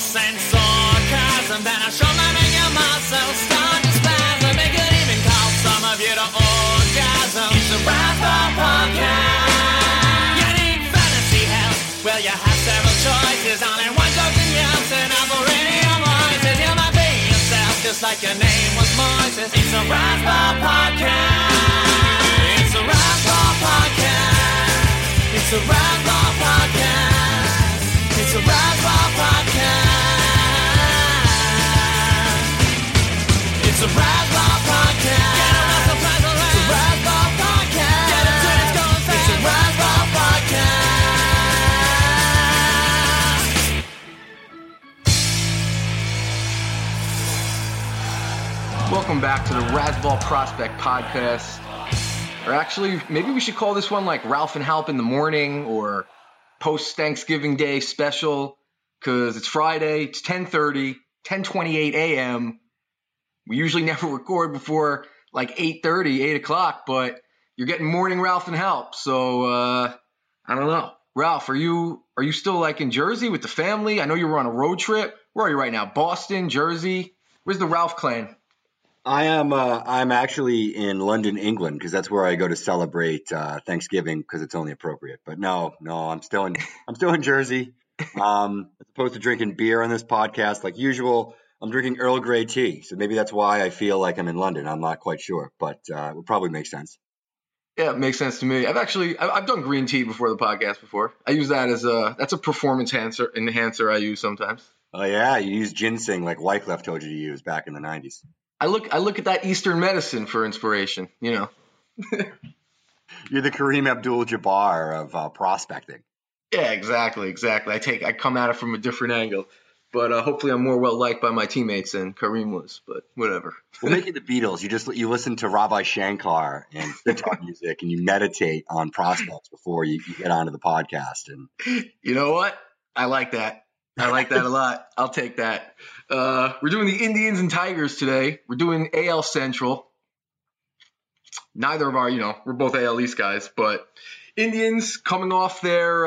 and sarcasm, then I shove them in your muscles, start to spasm. It could even cause some of you to orgasm. It's a Razzball podcast. You need fantasy help? Well, you have several choices. Only one chosen yes, and I'm for radio voices. You might be yourself, just like your name was Moises. It's a Razzball podcast. It's a Razzball podcast. It's a Razzball podcast. It's a Razzball podcast. It's a Razzball podcast. Get a Razzle Razzle Razz. It's a Razzball podcast. Get it to it's going fast. It's a Razzball podcast. Welcome back to the Razzball Prospect Podcast. Or actually, maybe we should call this one like Ralph and Halp in the morning or post-Thanksgiving Day special, because it's Friday, it's 10:28 a.m. We usually never record before like 8:30, 8 o'clock, but you're getting morning Ralph and Halp, so I don't know. Ralph, are you still like in Jersey with the family? I know you were on a road trip. Where are you right now? Boston, Jersey? Where's the Ralph clan? I'm actually in London, England, because that's where I go to celebrate Thanksgiving, because it's only appropriate. But no, I'm still in Jersey. As opposed to drinking beer on this podcast like usual, I'm drinking Earl Grey tea. So maybe that's why I feel like I'm in London. I'm not quite sure, but it would probably make sense. Yeah, it makes sense to me. I've done green tea before the podcast before. I use that that's a performance enhancer I use sometimes. Oh yeah, you use ginseng like Wyclef told you to use back in the 90s. I look at that Eastern medicine for inspiration, you know. You're the Kareem Abdul-Jabbar of prospecting. Yeah, exactly. I come at it from a different angle, but hopefully I'm more well liked by my teammates than Kareem was. But whatever. We'll make it the Beatles. You listen to Ravi Shankar and guitar music, and you meditate on prospects before you get onto the podcast. And you know what? I like that. I like that a lot. I'll take that. We're doing the Indians and Tigers today. We're doing AL Central. Neither of our, we're both AL East guys, but Indians coming off their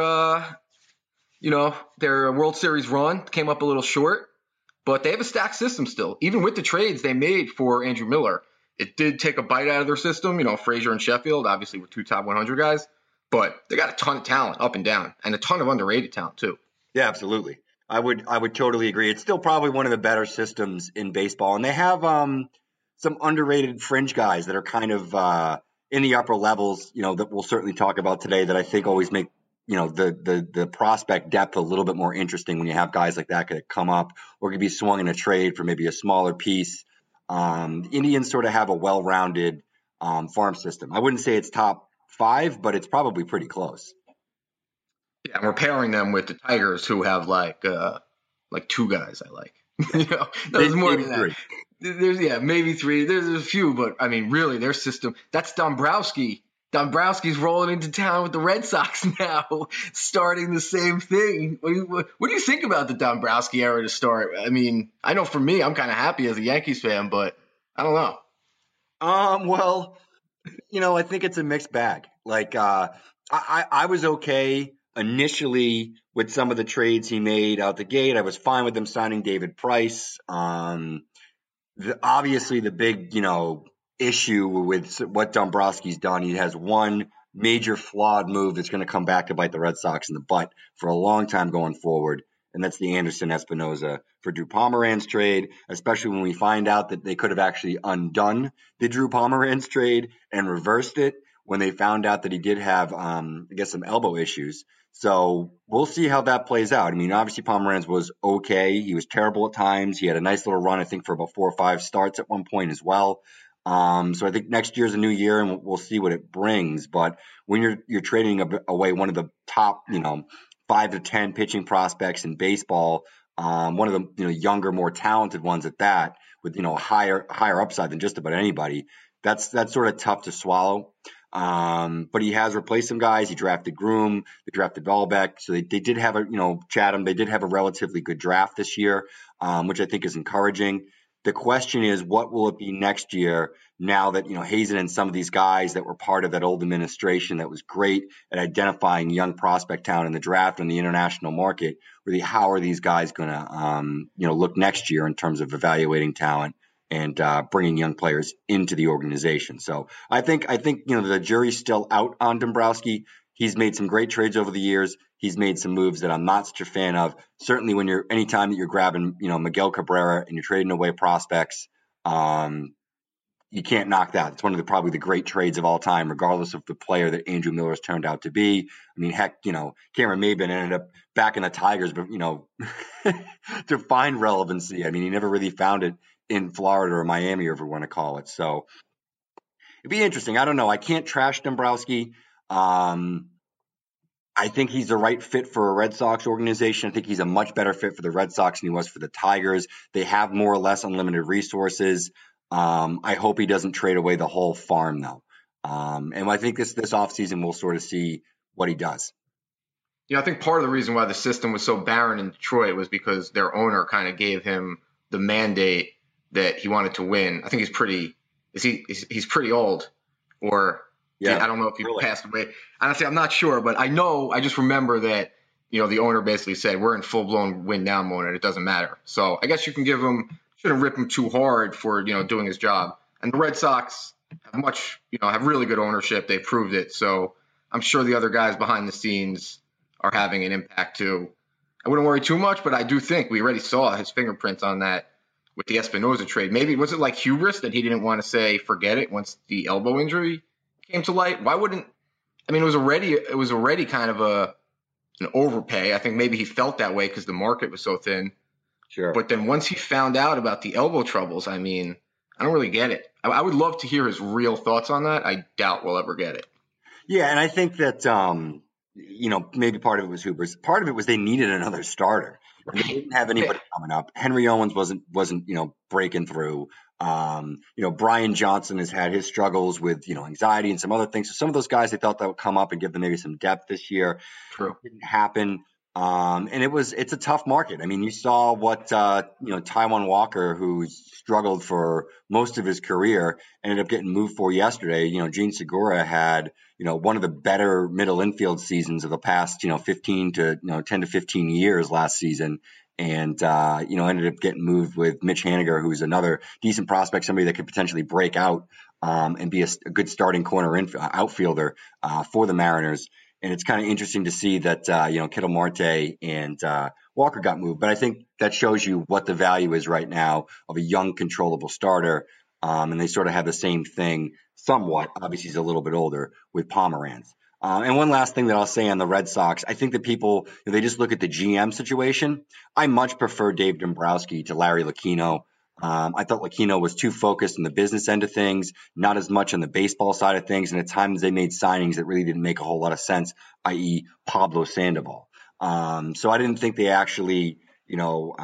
World Series run, came up a little short, but they have a stacked system still. Even with the trades they made for Andrew Miller, it did take a bite out of their system. Frazier and Sheffield obviously were two top 100 guys, but they got a ton of talent up and down and a ton of underrated talent too. Yeah, absolutely. I would totally agree. It's still probably one of the better systems in baseball, and they have some underrated fringe guys that are kind of in the upper levels. That we'll certainly talk about today. That I think always make the prospect depth a little bit more interesting when you have guys like that could come up or could be swung in a trade for maybe a smaller piece. The Indians sort of have a well-rounded farm system. I wouldn't say it's top 5, but it's probably pretty close. Yeah, and we're pairing them with the Tigers, who have like 2 guys I like. There's more than that. There's maybe 3. There's a few, but I mean, really, their system. That's Dombrowski. Dombrowski's rolling into town with the Red Sox now, starting the same thing. What do you think about the Dombrowski era to start? I mean, I know for me, I'm kind of happy as a Yankees fan, but I don't know. Well, I think it's a mixed bag. Like, I was okay initially with some of the trades he made out the gate. I was fine with them signing David Price. Obviously the big, issue with what Dombrowski's done, he has one major flawed move that's going to come back to bite the Red Sox in the butt for a long time going forward. And that's the Anderson Espinoza for Drew Pomeranz trade, especially when we find out that they could have actually undone the Drew Pomeranz trade and reversed it when they found out that he did have, some elbow issues. So we'll see how that plays out. I mean, obviously Pomeranz was okay. He was terrible at times. He had a nice little run, I think, for about 4 or 5 starts at one point as well. So I think next year's a new year, and we'll see what it brings. But when you're trading away one of the top, 5 to 10 pitching prospects in baseball, one of the younger, more talented ones at that, with higher upside than just about anybody, that's sort of tough to swallow. But he has replaced some guys. He drafted Groom, they drafted Dahlbeck. So they did have Chatham. They did have a relatively good draft this year, which I think is encouraging. The question is, what will it be next year now that, Hazen and some of these guys that were part of that old administration that was great at identifying young prospect talent in the draft and the international market, really, how are these guys going to, look next year in terms of evaluating talent and bringing young players into the organization? So I think, the jury's still out on Dombrowski. He's made some great trades over the years. He's made some moves that I'm not such a fan of. Certainly anytime that you're grabbing, Miguel Cabrera and you're trading away prospects, you can't knock that. It's one of probably the great trades of all time, regardless of the player that Andrew Miller has turned out to be. I mean, heck, Cameron Maybin ended up back in the Tigers, but, to find relevancy. I mean, he never really found it in Florida or Miami, or whatever you want to call it. So it'd be interesting. I don't know. I can't trash Dombrowski. I think he's the right fit for a Red Sox organization. I think he's a much better fit for the Red Sox than he was for the Tigers. They have more or less unlimited resources. I hope he doesn't trade away the whole farm, though. And I think this offseason we'll sort of see what he does. I think part of the reason why the system was so barren in Detroit was because their owner kind of gave him the mandate that he wanted to win. I think he's pretty old, or I don't know if he passed away. Honestly, I'm not sure, but I just remember that, the owner basically said, we're in full-blown win-now mode and it doesn't matter. So I guess you can shouldn't rip him too hard for, doing his job. And the Red Sox have really good ownership. They've proved it. So I'm sure the other guys behind the scenes are having an impact too. I wouldn't worry too much, but I do think we already saw his fingerprints on that with the Espinosa trade. Maybe was it like hubris that he didn't want to say forget it once the elbow injury came to light? Why wouldn't? I mean, it was already kind of an overpay. I think maybe he felt that way because the market was so thin. Sure. But then once he found out about the elbow troubles, I mean, I don't really get it. I would love to hear his real thoughts on that. I doubt we'll ever get it. Yeah, and I think that maybe part of it was hubris. Part of it was they needed another starter. They didn't have anybody coming up. Henry Owens wasn't breaking through. Brian Johnson has had his struggles with anxiety and some other things. So some of those guys they thought that would come up and give them maybe some depth this year. True. It didn't happen. And it's a tough market. I mean, you saw what Taijuan Walker, who struggled for most of his career, ended up getting moved for yesterday. Gene Segura had one of the better middle infield seasons of the past 10 to 15 years last season, and ended up getting moved with Mitch Haniger, who's another decent prospect, somebody that could potentially break out and be a good starting corner outfielder for the Mariners. And it's kind of interesting to see that, Ketel Marte and Walker got moved. But I think that shows you what the value is right now of a young, controllable starter. And they sort of have the same thing somewhat. Obviously, he's a little bit older with Pomeranz. And one last thing that I'll say on the Red Sox, I think that people, they just look at the GM situation. I much prefer Dave Dombrowski to Larry Lucchino. I thought Lucchino was too focused on the business end of things, not as much on the baseball side of things. And at times they made signings that really didn't make a whole lot of sense, i.e. Pablo Sandoval. So I didn't think they actually, let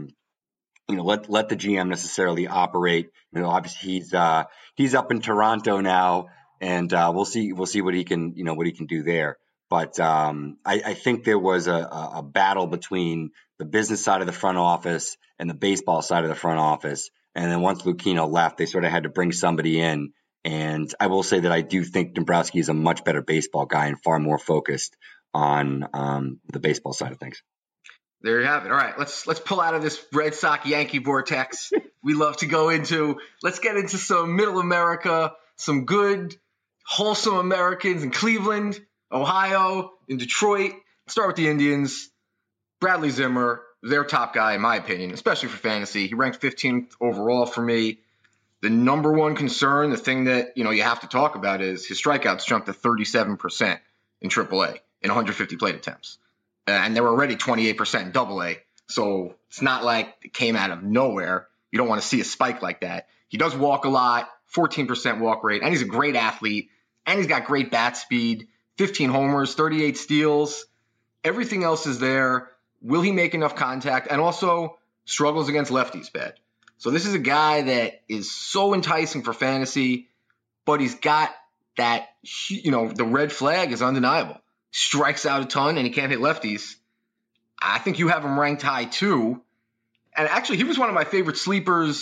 the GM necessarily operate. Obviously he's up in Toronto now, and we'll see what he can, what he can do there. But I think there was a battle between the business side of the front office and the baseball side of the front office. And then once Lucchino left, they sort of had to bring somebody in. And I will say that I do think Dombrowski is a much better baseball guy and far more focused on the baseball side of things. There you have it. All right, let's pull out of this Red Sox Yankee vortex. We love to go into. Let's get into some Middle America, some good, wholesome Americans in Cleveland, Ohio, in Detroit. Start with the Indians. Bradley Zimmer, their top guy, in my opinion, especially for fantasy. He ranked 15th overall for me. The number one concern, the thing that you have to talk about, is his strikeouts jumped to 37% in AAA in 150 plate attempts, and they were already 28% in AA. So it's not like it came out of nowhere. You don't want to see a spike like that. He does walk a lot, 14% walk rate, and he's a great athlete, and he's got great bat speed. 15 homers, 38 steals. Everything else is there. Will he make enough contact? And also struggles against lefties bad. So this is a guy that is so enticing for fantasy, but he's got that, the red flag is undeniable. Strikes out a ton and he can't hit lefties. I think you have him ranked high too. And actually, he was one of my favorite sleepers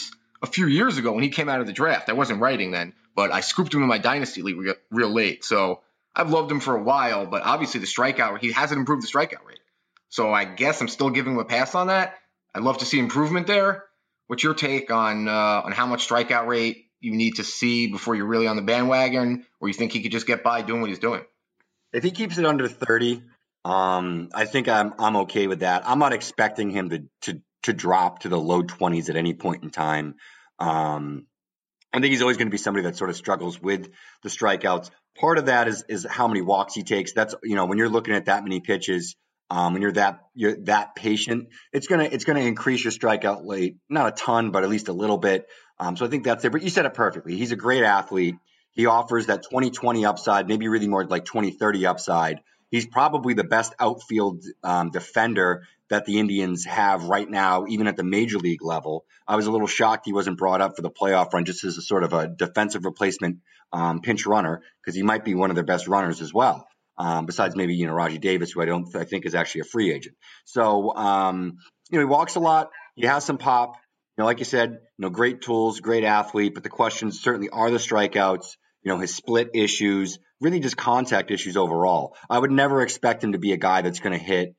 a few years ago when he came out of the draft. I wasn't writing then, but I scooped him in my dynasty league real late. So I've loved him for a while, but obviously the strikeout, he hasn't improved the strikeout rate. So I guess I'm still giving him a pass on that. I'd love to see improvement there. What's your take on how much strikeout rate you need to see before you're really on the bandwagon, or you think he could just get by doing what he's doing? If he keeps it under 30, I think I'm okay with that. I'm not expecting him to drop to the low 20s at any point in time. I think he's always going to be somebody that sort of struggles with the strikeouts. Part of that is how many walks he takes. That's, when you're looking at that many pitches, when you're that patient, it's gonna increase your strikeout rate, not a ton, but at least a little bit. So I think that's it. But you said it perfectly. He's a great athlete. He offers that 20-20 upside, maybe really more like 20-30 upside. He's probably the best outfield defender that the Indians have right now, even at the major league level. I was a little shocked he wasn't brought up for the playoff run just as a sort of a defensive replacement pinch runner, because he might be one of their best runners as well. Besides maybe, Rajai Davis, who I think is actually a free agent. So, he walks a lot. He has some pop. Like you said, great tools, great athlete. But the questions certainly are the strikeouts, his split issues, really just contact issues overall. I would never expect him to be a guy that's going to hit,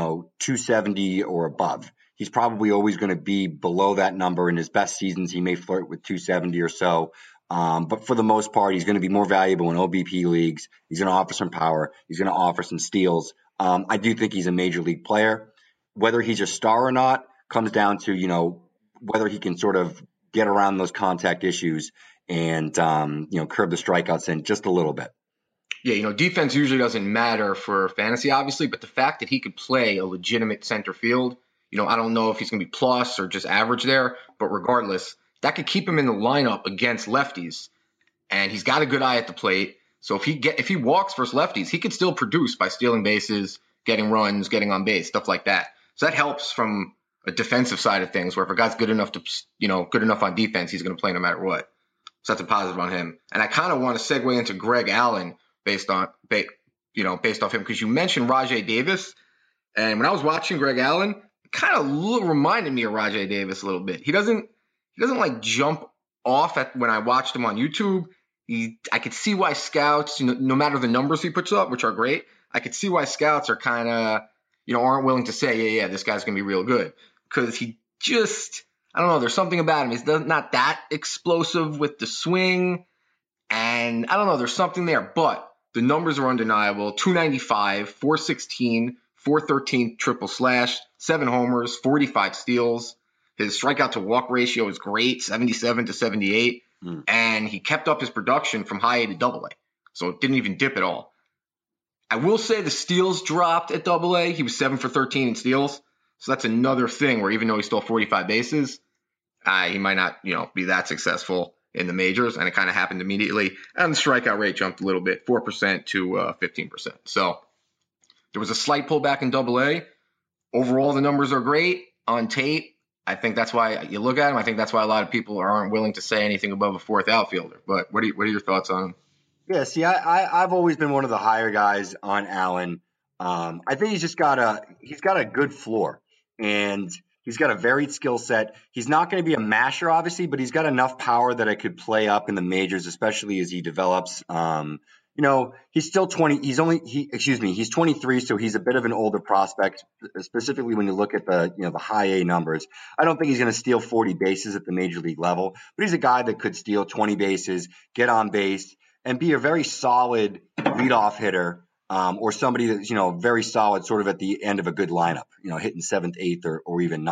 270 or above. He's probably always going to be below that number. In his best seasons, he may flirt with 270 or so. But for the most part, he's going to be more valuable in OBP leagues. He's going to offer some power. He's going to offer some steals. I do think he's a major league player. Whether he's a star or not comes down to, whether he can sort of get around those contact issues and, curb the strikeouts in just a little bit. Yeah, defense usually doesn't matter for fantasy, obviously, but the fact that he could play a legitimate center field, I don't know if he's going to be plus or just average there, but regardless, that could keep him in the lineup against lefties, and he's got a good eye at the plate. So if he walks versus lefties, he could still produce by stealing bases, getting runs, getting on base, stuff like that. So that helps from a defensive side of things, where if a guy's good enough on defense, he's going to play no matter what. So that's a positive on him. And I kind of want to segue into Greg Allen based off him, because you mentioned Rajai Davis, and when I was watching Greg Allen, it kind of reminded me of Rajai Davis a little bit. He doesn't like jump off when I watched him on YouTube. I could see why scouts, no matter the numbers he puts up, which are great, I could see why scouts are kind of, aren't willing to say, yeah, this guy's going to be real good. Because he just, I don't know, there's something about him. He's not that explosive with the swing. And I don't know, there's something there. But the numbers are undeniable. 295, 416, 413 triple slash, 7 homers, 45 steals. His strikeout to walk ratio is great, 77 to 78. And he kept up his production from high A to double A. So it didn't even dip at all. I will say the steals dropped at double A. He was 7 for 13 in steals. So that's another thing where even though he stole 45 bases, he might not, be that successful in the majors. And it kind of happened immediately. And the strikeout rate jumped a little bit, 4% to 15%. So there was a slight pullback in double A. Overall, the numbers are great on tape. I think that's why you look at him. I think that's why a lot of people aren't willing to say anything above a fourth outfielder. But what are your thoughts on him? Yeah, see, I've always been one of the higher guys on Allen. I think he's got a good floor, and he's got a varied skill set. He's not going to be a masher, obviously, but he's got enough power that it could play up in the majors, especially as he develops. He's still 20. He's 23, so he's a bit of an older prospect, specifically when you look at the high A numbers. I don't think he's going to steal 40 bases at the major league level, but he's a guy that could steal 20 bases, get on base, and be a very solid leadoff hitter, or somebody that's, very solid sort of at the end of a good lineup, hitting 7th, 8th, or even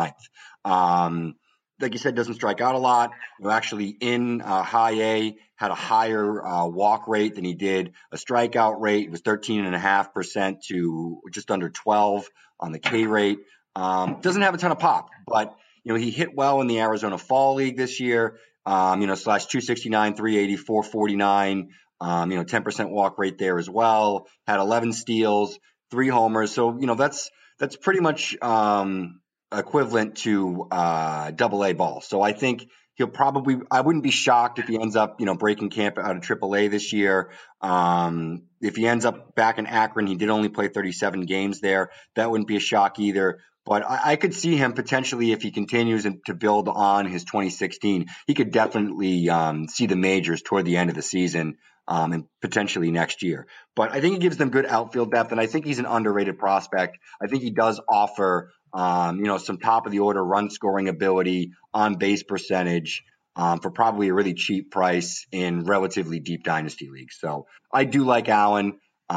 9th. Like you said, doesn't strike out a lot. Actually in high A had a higher walk rate than he did a strikeout rate. It was 13.5% to just under 12 on the K rate. Doesn't have a ton of pop, but he hit well in the Arizona Fall League this year. Slash 269, 380, 449. 10% walk rate there as well. Had 11 steals, 3 homers. So that's pretty much equivalent to double A ball. So I think I wouldn't be shocked if he ends up, breaking camp out of triple A this year. If he ends up back in Akron, he did only play 37 games there. That wouldn't be a shock either. But I could see him potentially, if he continues to build on his 2016, he could definitely see the majors toward the end of the season and potentially next year. But I think he gives them good outfield depth, and I think he's an underrated prospect. I think he does offer, some top of the order run scoring ability, on base percentage, for probably a really cheap price in relatively deep dynasty leagues. So I do like Allen.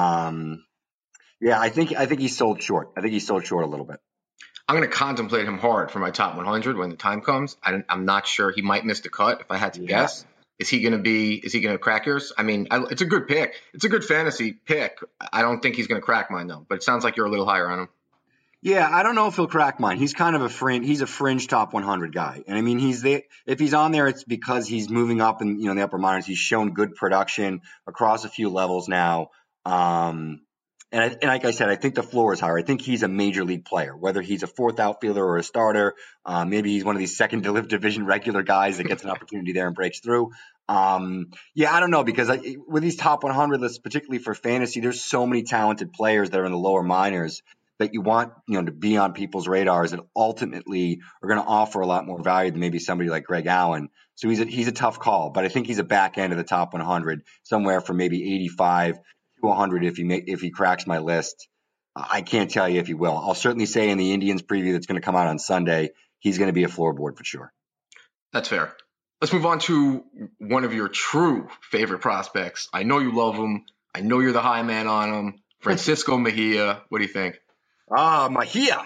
I think he's sold short. I think he's sold short a little bit. I'm going to contemplate him hard for my top 100 when the time comes. I'm not sure. He might miss the cut if I had to guess. Is he going to crack yours? I mean, it's a good pick. It's a good fantasy pick. I don't think he's going to crack mine, though. But it sounds like you're a little higher on him. Yeah, I don't know if he'll crack mine. He's kind of he's a fringe top 100 guy. And I mean, if he's on there, it's because he's moving up in, the upper minors. He's shown good production across a few levels now. And like I said, I think the floor is higher. I think he's a major league player, whether he's a fourth outfielder or a starter. Maybe he's one of these second division regular guys that gets an opportunity there and breaks through. I don't know, because with these top 100 lists, particularly for fantasy, there's so many talented players that are in the lower minors that you want, to be on people's radars that ultimately are going to offer a lot more value than maybe somebody like Greg Allen. So he's a tough call, but I think he's a back end of the top 100, somewhere from maybe 85 to 100 if he cracks my list. I can't tell you if he will. I'll certainly say in the Indians preview that's going to come out on Sunday, he's going to be a floorboard for sure. That's fair. Let's move on to one of your true favorite prospects. I know you love him. I know you're the high man on him. Francisco Mejia. What do you think? Mejia.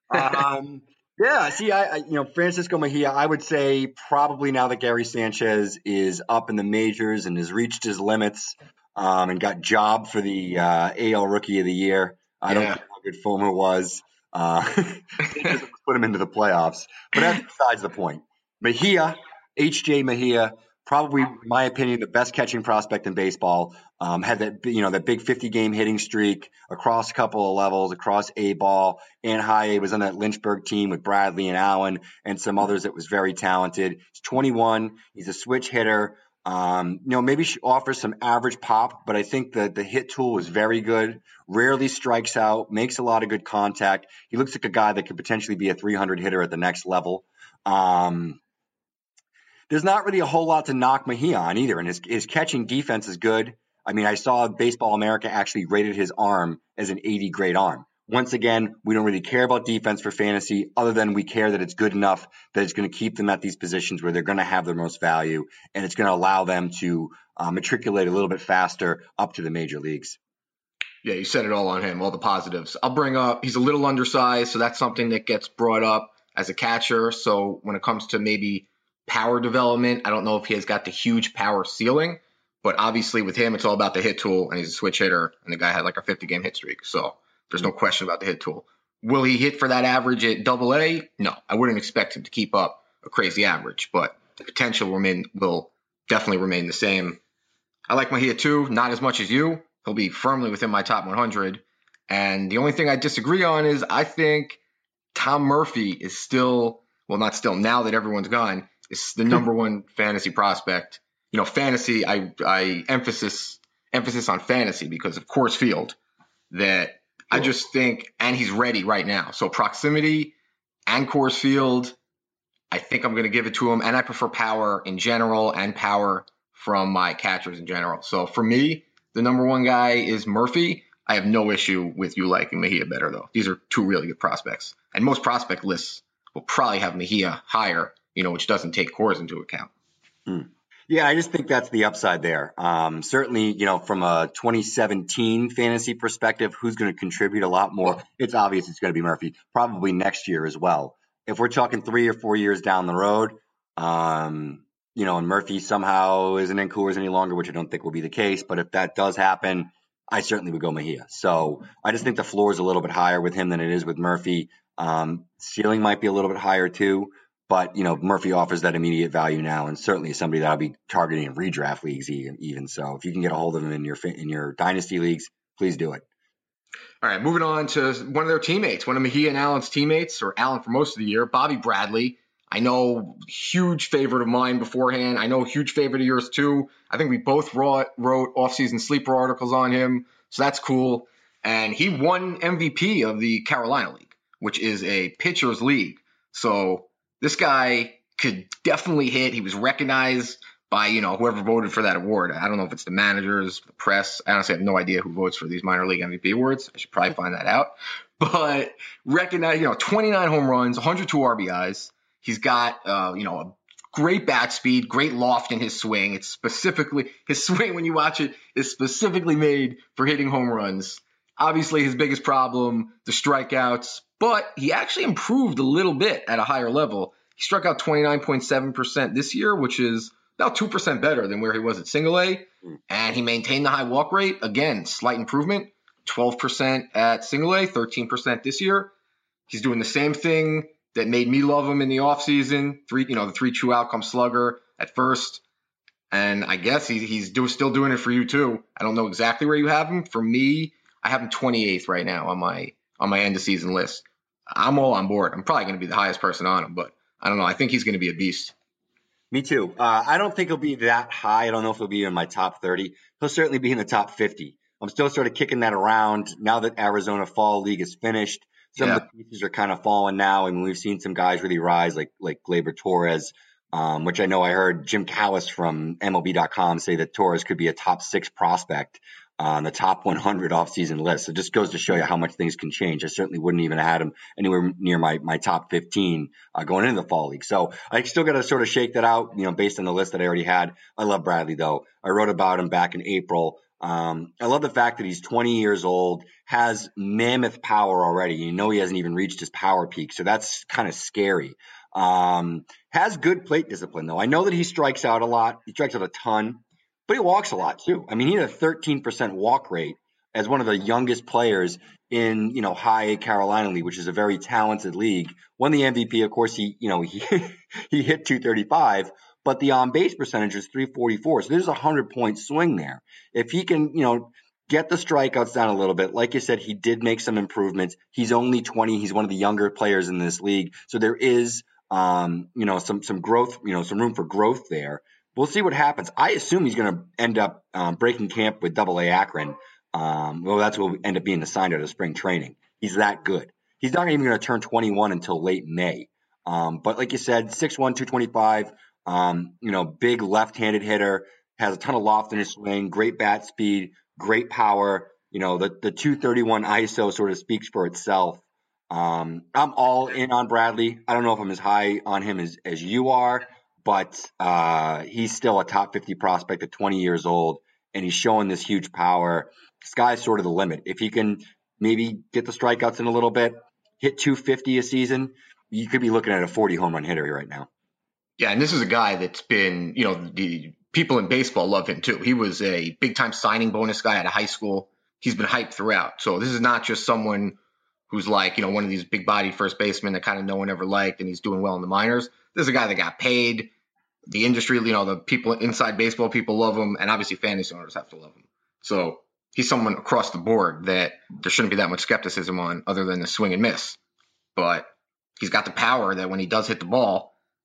Francisco Mejia, I would say probably now that Gary Sanchez is up in the majors and has reached his limits, and got jobbed for the AL Rookie of the Year. I don't know how good Fulmer was. They just put him into the playoffs. But that's besides the point. Mejia, H.J. Mejia, probably, in my opinion, the best catching prospect in baseball. Had that big 50-game hitting streak across a couple of levels, across A-ball and high A. Was on that Lynchburg team with Bradley and Allen and some others that was very talented. He's 21. He's a switch hitter. Maybe she offers some average pop, but I think that the hit tool is very good. Rarely strikes out, makes a lot of good contact. He looks like a guy that could potentially be a 300 hitter at the next level. There's not really a whole lot to knock Mejia on either, and his catching defense is good. I mean, I saw Baseball America actually rated his arm as an 80 grade arm. Once again, we don't really care about defense for fantasy, other than we care that it's good enough that it's going to keep them at these positions where they're going to have their most value, and it's going to allow them to matriculate a little bit faster up to the major leagues. Yeah, you said it all on him, all the positives. I'll bring up, he's a little undersized, so that's something that gets brought up as a catcher. So when it comes to maybe power development, I don't know if he has got the huge power ceiling, but obviously with him, it's all about the hit tool, and he's a switch hitter, and the guy had like a 50-game hit streak. So there's no question about the hit tool. Will he hit for that average at AA? No, I wouldn't expect him to keep up a crazy average, but the potential will definitely remain the same. I like Mejia too, not as much as you. He'll be firmly within my top 100. And the only thing I disagree on is I think Tom Murphy is still, well, not still, now that everyone's gone, is the number one fantasy prospect. Fantasy, I emphasis on fantasy because of Coors Field, that I just think, and he's ready right now. So proximity and Coors Field, I think I'm going to give it to him. And I prefer power in general and power from my catchers in general. So for me, the number one guy is Murphy. I have no issue with you liking Mejia better, though. These are two really good prospects. And most prospect lists will probably have Mejia higher, which doesn't take Coors into account. Yeah, I just think that's the upside there. Certainly, from a 2017 fantasy perspective, who's going to contribute a lot more? It's obvious it's going to be Murphy, probably next year as well. If we're talking 3 or 4 years down the road, and Murphy somehow isn't in Coors any longer, which I don't think will be the case, but if that does happen, I certainly would go Mejia. So I just think the floor is a little bit higher with him than it is with Murphy. Ceiling might be a little bit higher too. But, Murphy offers that immediate value now, and certainly somebody that I'll be targeting in redraft leagues even. So if you can get a hold of him in your dynasty leagues, please do it. All right, moving on to one of their teammates, one of Mejia and Allen's teammates, or Allen for most of the year, Bobby Bradley. I know, huge favorite of mine beforehand. I know, huge favorite of yours too. I think we both wrote off-season sleeper articles on him, so that's cool. And he won MVP of the Carolina League, which is a pitcher's league. So this guy could definitely hit. He was recognized by, whoever voted for that award. I don't know if it's the managers, the press. I honestly have no idea who votes for these minor league MVP awards. I should probably find that out. But recognize, 29 home runs, 102 RBIs. He's got, a great bat speed, great loft in his swing. It's specifically, his swing, when you watch it, is specifically made for hitting home runs. Obviously, his biggest problem, the strikeouts, but he actually improved a little bit at a higher level. He struck out 29.7% this year, which is about 2% better than where he was at single A. And he maintained the high walk rate. Again, slight improvement, 12% at single A, 13% this year. He's doing the same thing that made me love him in the offseason. The 3 true outcome slugger at first. And I guess he's still doing it for you too. I don't know exactly where you have him. For me, I have him 28th right now on my end of season list. I'm all on board. I'm probably going to be the highest person on him, but I don't know. I think he's going to be a beast. Me too. I don't think he'll be that high. I don't know if he'll be in my top 30. He'll certainly be in the top 50. I'm still sort of kicking that around now that Arizona Fall League is finished. Some of the pieces are kind of falling now, and we've seen some guys really rise, like Gleyber Torres, which I know I heard Jim Callis from MLB.com say that Torres could be a top 6 prospect on the top 100 offseason list. So it just goes to show you how much things can change. I certainly wouldn't even have had him anywhere near my top 15 going into the Fall League. So I still got to sort of shake that out, based on the list that I already had. I love Bradley, though. I wrote about him back in April. I love the fact that he's 20 years old, has mammoth power already. He hasn't even reached his power peak, so that's kind of scary. Has good plate discipline, though. I know that he strikes out a lot. He strikes out a ton, but he walks a lot, too. I mean, he had a 13% walk rate as one of the youngest players in, high A Carolina League, which is a very talented league. Won the MVP, of course, he hit 235. But the on-base percentage is 344. So there's a 100-point swing there. If he can, get the strikeouts down a little bit, like you said, he did make some improvements. He's only 20. He's one of the younger players in this league. So there is, some growth, some room for growth there. We'll see what happens. I assume he's going to end up breaking camp with AA Akron. That's what will end up being assigned out of spring training. He's that good. He's not even going to turn 21 until late May. But like you said, 6'1", 225. Big left-handed hitter, has a ton of loft in his swing, great bat speed, great power. The 231 ISO sort of speaks for itself. I'm all in on Bradley. I don't know if I'm as high on him as you are, but he's still a top 50 prospect at 20 years old, and he's showing this huge power. Sky's sort of the limit. If he can maybe get the strikeouts in a little bit, hit 250 a season, you could be looking at a 40 home run hitter right now. Yeah, and this is a guy that's been, the people in baseball love him too. He was a big-time signing bonus guy out of high school. He's been hyped throughout. So this is not just someone who's like, one of these big-body first basemen that kind of no one ever liked and he's doing well in the minors. This is a guy that got paid. The industry, the people inside baseball, people love him, and obviously fantasy owners have to love him. So he's someone across the board that there shouldn't be that much skepticism on other than the swing and miss. But he's got the power that when he does hit the ball,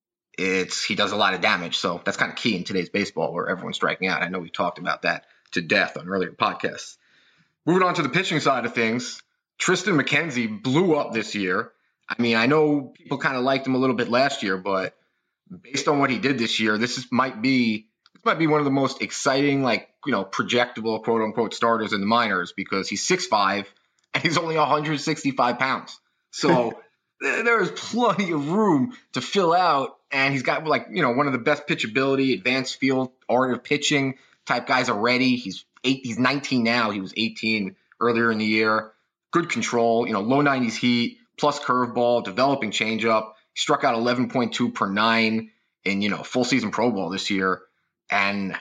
he does a lot of damage. So that's kind of key in today's baseball where everyone's striking out. I know we talked about that to death on earlier podcasts. Moving on to the pitching side of things, Tristan McKenzie blew up this year. I mean, I know people kind of liked him a little bit last year, but based on what he did this year, this might be one of the most exciting, projectable, quote unquote, starters in the minors because he's 6'5" and he's only 165 pounds. So there is plenty of room to fill out. And he's got one of the best pitchability, advanced field, art of pitching type guys already. He's 19 now. He was 18 earlier in the year. Good control, low 90s heat, plus curveball, developing changeup. He struck out 11.2 per 9 in, full season Pro Bowl this year. And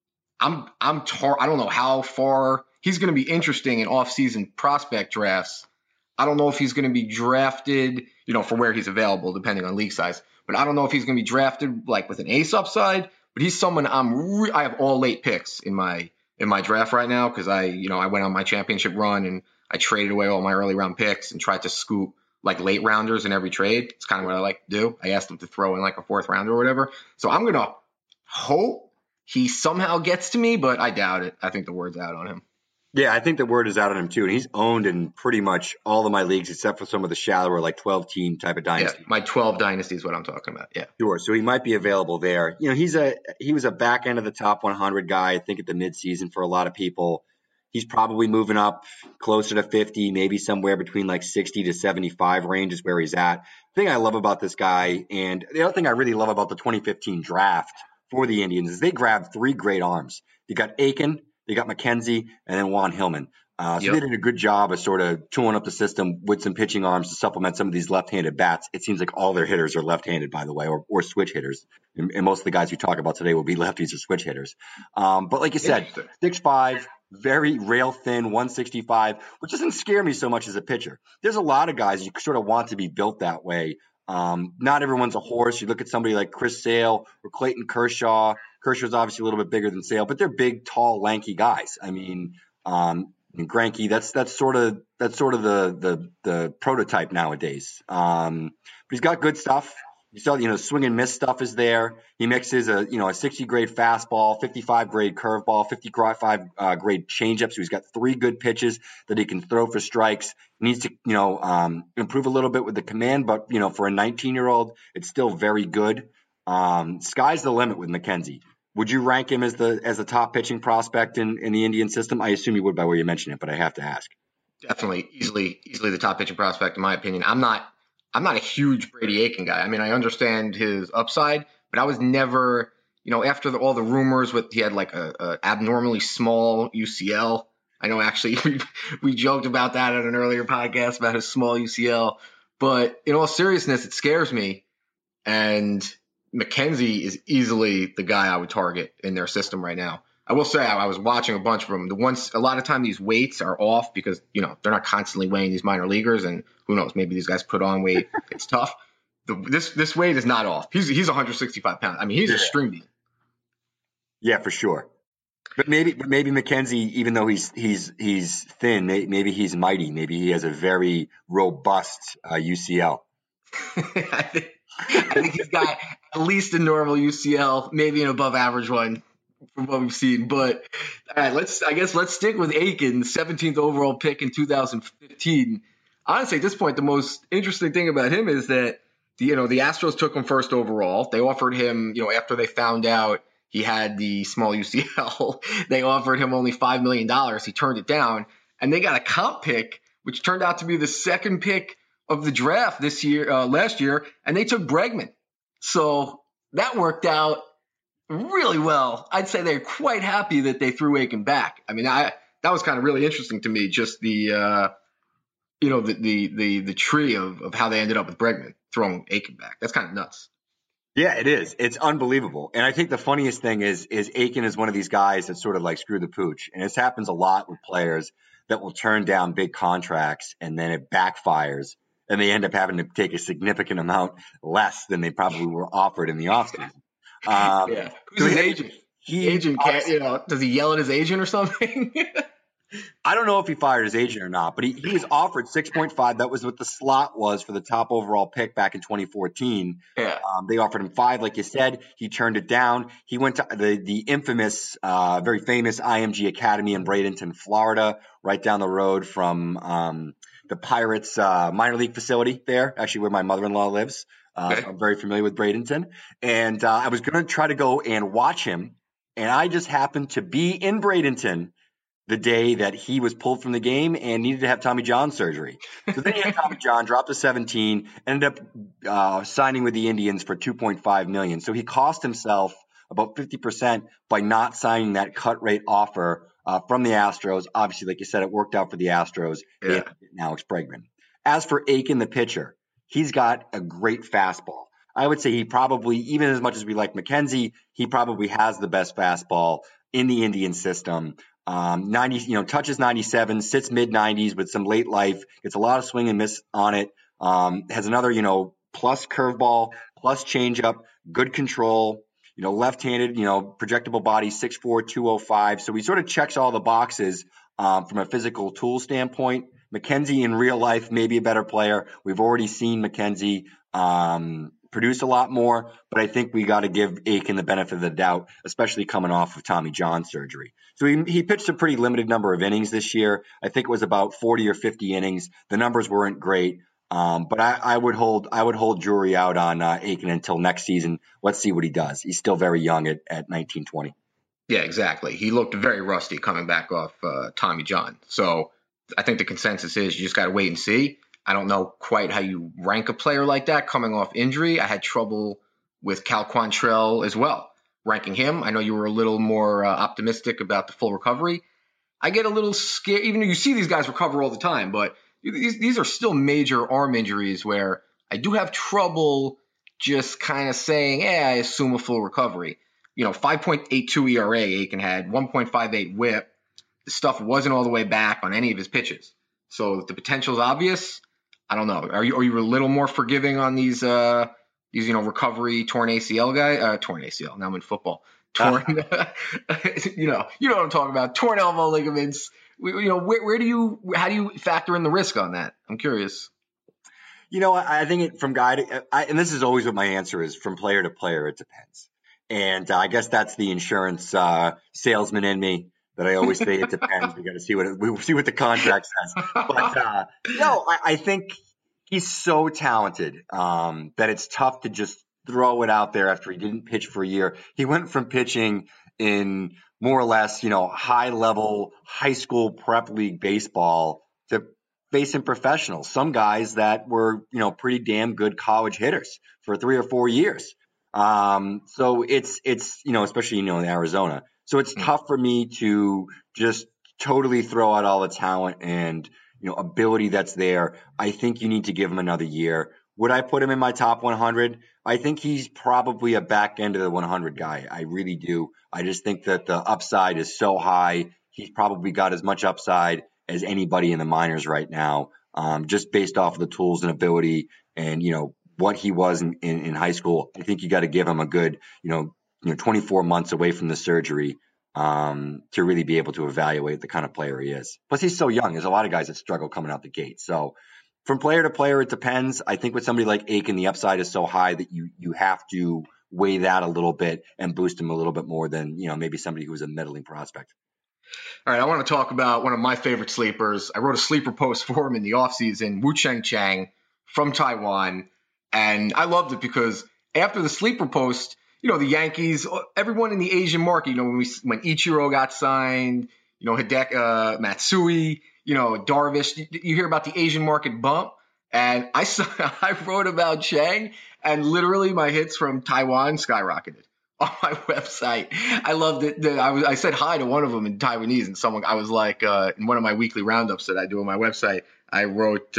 I don't know how far he's going to be interesting in off-season prospect drafts. I don't know if he's going to be drafted, for where he's available, depending on league size. But I don't know if he's going to be drafted with an ace upside. But he's someone I have all late picks in my draft right now because I went on my championship run and I traded away all my early round picks and tried to scoop late rounders in every trade. It's kind of what I like to do. I asked him to throw in a fourth rounder or whatever. So I'm going to hope he somehow gets to me, but I doubt it. I think the word's out on him. Yeah, I think the word is out on him too, and he's owned in pretty much all of my leagues except for some of the shallower, like 12-team type of Yeah, dynasty. my 12 dynasty is what I'm talking about. Yeah. Sure, so he might be available there. He was a back end of the top 100 guy, I think, at the midseason for a lot of people. He's probably moving up closer to 50, maybe somewhere between like 60 to 75 range is where he's at. The thing I love about this guy, and the other thing I really love about the 2015 draft for the Indians, is they grabbed 3 great arms. You got Aiken, they got McKenzie, and then Juan Hillman. So Yep. they did a good job of sort of tooling up the system with some pitching arms to supplement some of these left-handed bats. It seems like all their hitters are left-handed, by the way, or switch hitters. And most of the guys we talk about today will be lefties or switch hitters. But like you said, 6'5", very rail thin, 165, which doesn't scare me so much as a pitcher. There's a lot of guys you sort of want to be built that way. Not everyone's a horse. You look at somebody like Chris Sale or Clayton Kershaw. Kershaw's obviously a little bit bigger than Sale, but they're big, tall, lanky guys. I mean, and Greinke, that's sort of the prototype nowadays. But he's got good stuff. You saw, swing and miss stuff is there. He mixes a 60 grade fastball, 55 grade curveball, 55 grade changeup. So he's got 3 good pitches that he can throw for strikes. He needs to, improve a little bit with the command, but for a 19-year-old, it's still very good. Sky's the limit with McKenzie. Would you rank him as the top pitching prospect in the Indian system? I assume you would by where you mentioned it, but I have to ask. Definitely, easily the top pitching prospect in my opinion. I'm not a huge Brady Aiken guy. I mean, I understand his upside, but I was never, after all the rumors with he had like a abnormally small UCL. I know actually we joked about that on an earlier podcast about his small UCL, but in all seriousness, it scares me. And McKenzie is easily the guy I would target in their system right now. I will say I was watching a bunch of them. A lot of time these weights are off because, they're not constantly weighing these minor leaguers, and who knows, maybe these guys put on weight. It's tough. This weight is not off. He's 165 pounds. I mean, he's a string bean. Yeah, for sure. But maybe McKenzie, even though he's thin, maybe he's mighty. Maybe he has a very robust UCL. I think he's got at least a normal UCL, maybe an above average one from what we've seen. But all right, let's stick with Aiken, 17th overall pick in 2015. Honestly, at this point, the most interesting thing about him is that the Astros took him first overall. They offered him, after they found out he had the small UCL, they offered him only $5 million. He turned it down, and they got a comp pick, which turned out to be the second pick of the draft last year, and they took Bregman. So that worked out really well. I'd say they're quite happy that they threw Aiken back. I mean, that was kind of really interesting to me, just the tree of how they ended up with Bregman throwing Aiken back. That's kind of nuts. Yeah, it is. It's unbelievable. And I think the funniest thing is Aiken is one of these guys that sort of like screw the pooch. And this happens a lot with players that will turn down big contracts and then it backfires and they end up having to take a significant amount less than they probably were offered in the offseason. Yeah. Who's his agent? Agent can't, does he yell at his agent or something? I don't know if he fired his agent or not, but he was offered 6.5. That was what the slot was for the top overall pick back in 2014. Yeah. They offered him 5, like you said. He turned it down. He went to the infamous, very famous IMG Academy in Bradenton, Florida, right down the road from the Pirates minor league facility there, actually where my mother-in-law lives. Okay. So I'm very familiar with Bradenton. And I was going to try to go and watch him, and I just happened to be in Bradenton the day that he was pulled from the game and needed to have Tommy John surgery. So then he had Tommy John, dropped to 17, ended up signing with the Indians for $2.5 million. So he cost himself about 50% by not signing that cut rate offer from the Astros. Obviously, like you said, it worked out for the Astros. Yeah. Now it's Bregman. As for Aiken, the pitcher, he's got a great fastball. I would say he probably, even as much as we like McKenzie, he probably has the best fastball in the Indian system. 90, touches 97, sits mid 90s with some late life, gets a lot of swing and miss on it. Has another, plus curveball, plus changeup, good control, left-handed, projectable body, 6'4", 205. So he sort of checks all the boxes, from a physical tool standpoint. McKenzie in real life may be a better player. We've already seen McKenzie, produce a lot more, but I think we got to give Aiken the benefit of the doubt, especially coming off of Tommy John surgery. So he pitched a pretty limited number of innings this year. I think it was about 40 or 50 innings. The numbers weren't great, but I would hold jury out on Aiken until next season. Let's see what he does. He's still very young at 19, 20. Yeah, exactly. He looked very rusty coming back off Tommy John. So I think the consensus is you just got to wait and see. I don't know quite how you rank a player like that coming off injury. I had trouble with Cal Quantrill as well, ranking him. I know you were a little more optimistic about the full recovery. I get a little scared, even though you see these guys recover all the time, but these are still major arm injuries where I do have trouble just kind of saying, I assume a full recovery. 5.82 ERA Aiken had, 1.58 WHIP. The stuff wasn't all the way back on any of his pitches. So the potential is obvious. I don't know. Are you a little more forgiving on these recovery torn ACL guy? Torn ACL. Now I'm in football. Torn. you know what I'm talking about. Torn elbow ligaments. How do you factor in the risk on that? I'm curious. I think from guy to, and this is always what my answer is, from player to player, it depends. And I guess that's the insurance salesman in me. That I always say it depends. We got to see what the contract says. But I think he's so talented that it's tough to just throw it out there after he didn't pitch for a year. He went from pitching in more or less, high level high school prep league baseball to facing professionals. Some guys that were pretty damn good college hitters for 3 or 4 years. So it's especially in Arizona. So it's tough for me to just totally throw out all the talent and, ability that's there. I think you need to give him another year. Would I put him in my top 100? I think he's probably a back end of the 100 guy. I really do. I just think that the upside is so high. He's probably got as much upside as anybody in the minors right now, just based off of the tools and ability and, what he was in high school. I think you got to give him a good, 24 months away from the surgery to really be able to evaluate the kind of player he is. Plus, he's so young. There's a lot of guys that struggle coming out the gate. So from player to player, it depends. I think with somebody like Aiken, the upside is so high that you have to weigh that a little bit and boost him a little bit more than, maybe somebody who's a middling prospect. All right, I want to talk about one of my favorite sleepers. I wrote a sleeper post for him in the offseason, Wu-Cheng Chang from Taiwan. And I loved it because after the sleeper post, the Yankees, everyone in the Asian market, when Ichiro got signed, Hideki Matsui, Darvish, you hear about the Asian market bump. And I wrote about Chang, and literally my hits from Taiwan skyrocketed on my website. I loved it. I said hi to one of them in Taiwanese, and I was like, in one of my weekly roundups that I do on my website, I wrote,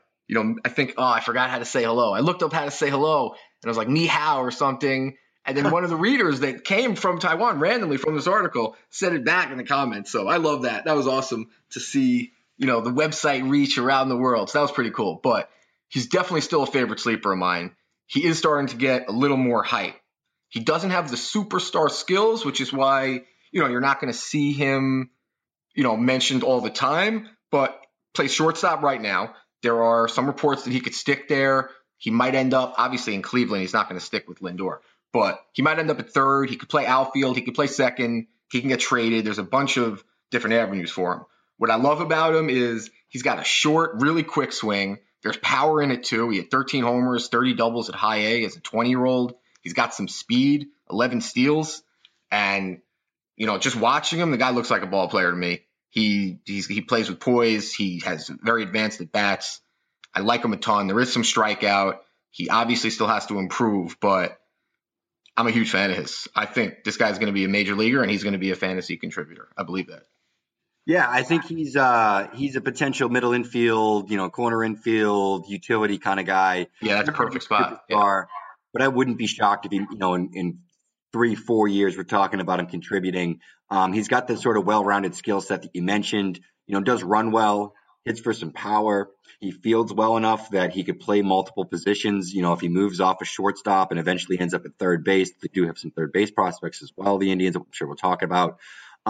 I forgot how to say hello. I looked up how to say hello, and I was like, ni hao or something. And then one of the readers that came from Taiwan randomly from this article said it back in the comments. So I love that. That was awesome to see, the website reach around the world. So that was pretty cool. But he's definitely still a favorite sleeper of mine. He is starting to get a little more hype. He doesn't have the superstar skills, which is why, you're not going to see him, mentioned all the time, but plays shortstop right now. There are some reports that he could stick there. He might end up, obviously in Cleveland, he's not going to stick with Lindor, but he might end up at third. He could play outfield. He could play second. He can get traded. There's a bunch of different avenues for him. What I love about him is he's got a short, really quick swing. There's power in it too. He had 13 homers, 30 doubles at high A as a 20-year-old. He's got some speed, 11 steals. And, just watching him, the guy looks like a ball player to me. He plays with poise. He has very advanced at bats. I like him a ton. There is some strikeout. He obviously still has to improve, but I'm a huge fan of his. I think this guy's going to be a major leaguer, and he's going to be a fantasy contributor. I believe that. Yeah, I think he's a potential middle infield, corner infield, utility kind of guy. Yeah, that's a perfect spot. Yeah. But I wouldn't be shocked if he, in 3-4 years, we're talking about him contributing. He's got this sort of well-rounded skill set that you mentioned, does run well, hits for some power. He fields well enough that he could play multiple positions. If he moves off a shortstop and eventually ends up at third base, they do have some third base prospects as well. The Indians, I'm sure we'll talk about.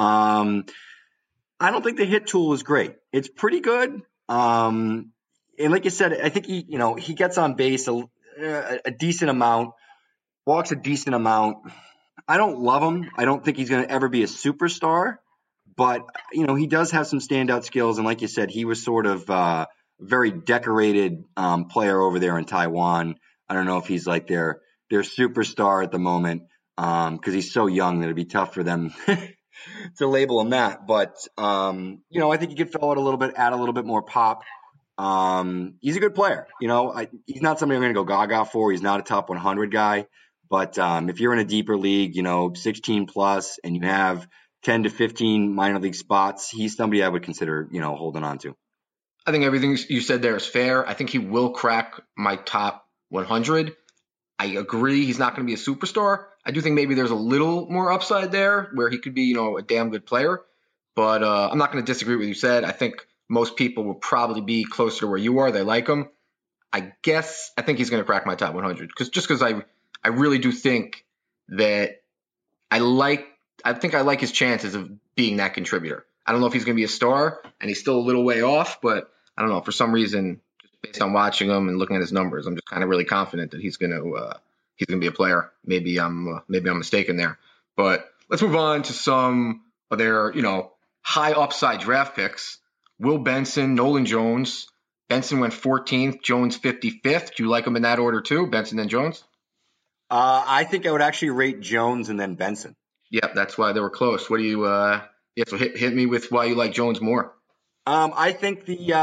I don't think the hit tool is great. It's pretty good. And like you said, I think he gets on base a decent amount, walks a decent amount. I don't love him. I don't think he's going to ever be a superstar, but he does have some standout skills. And like you said, he was sort of a very decorated player over there in Taiwan. I don't know if he's like their superstar at the moment because he's so young that it'd be tough for them to label him that. But I think you could fill it a little bit, add a little bit more pop. He's a good player. He's not somebody I'm going to go gaga for. He's not a top 100 guy. But if you're in a deeper league, 16 plus, and you have 10 to 15 minor league spots, he's somebody I would consider, holding on to. I think everything you said there is fair. I think he will crack my top 100. I agree he's not going to be a superstar. I do think maybe there's a little more upside there where he could be, a damn good player. But I'm not going to disagree with what you said. I think most people will probably be closer to where you are. They like him. I think he's going to crack my top 100 because I really do think that I like his chances of being that contributor. I don't know if he's going to be a star, and he's still a little way off, but I don't know. For some reason, just based on watching him and looking at his numbers, I'm just kind of really confident that he's going to be a player. Maybe I'm mistaken there. But let's move on to some of their high upside draft picks. Will Benson, Nolan Jones. Benson went 14th, Jones 55th. Do you like them in that order too, Benson and Jones? I think I would actually rate Jones and then Benson. Yep, that's why they were close. What do you so hit me with why you like Jones more. I think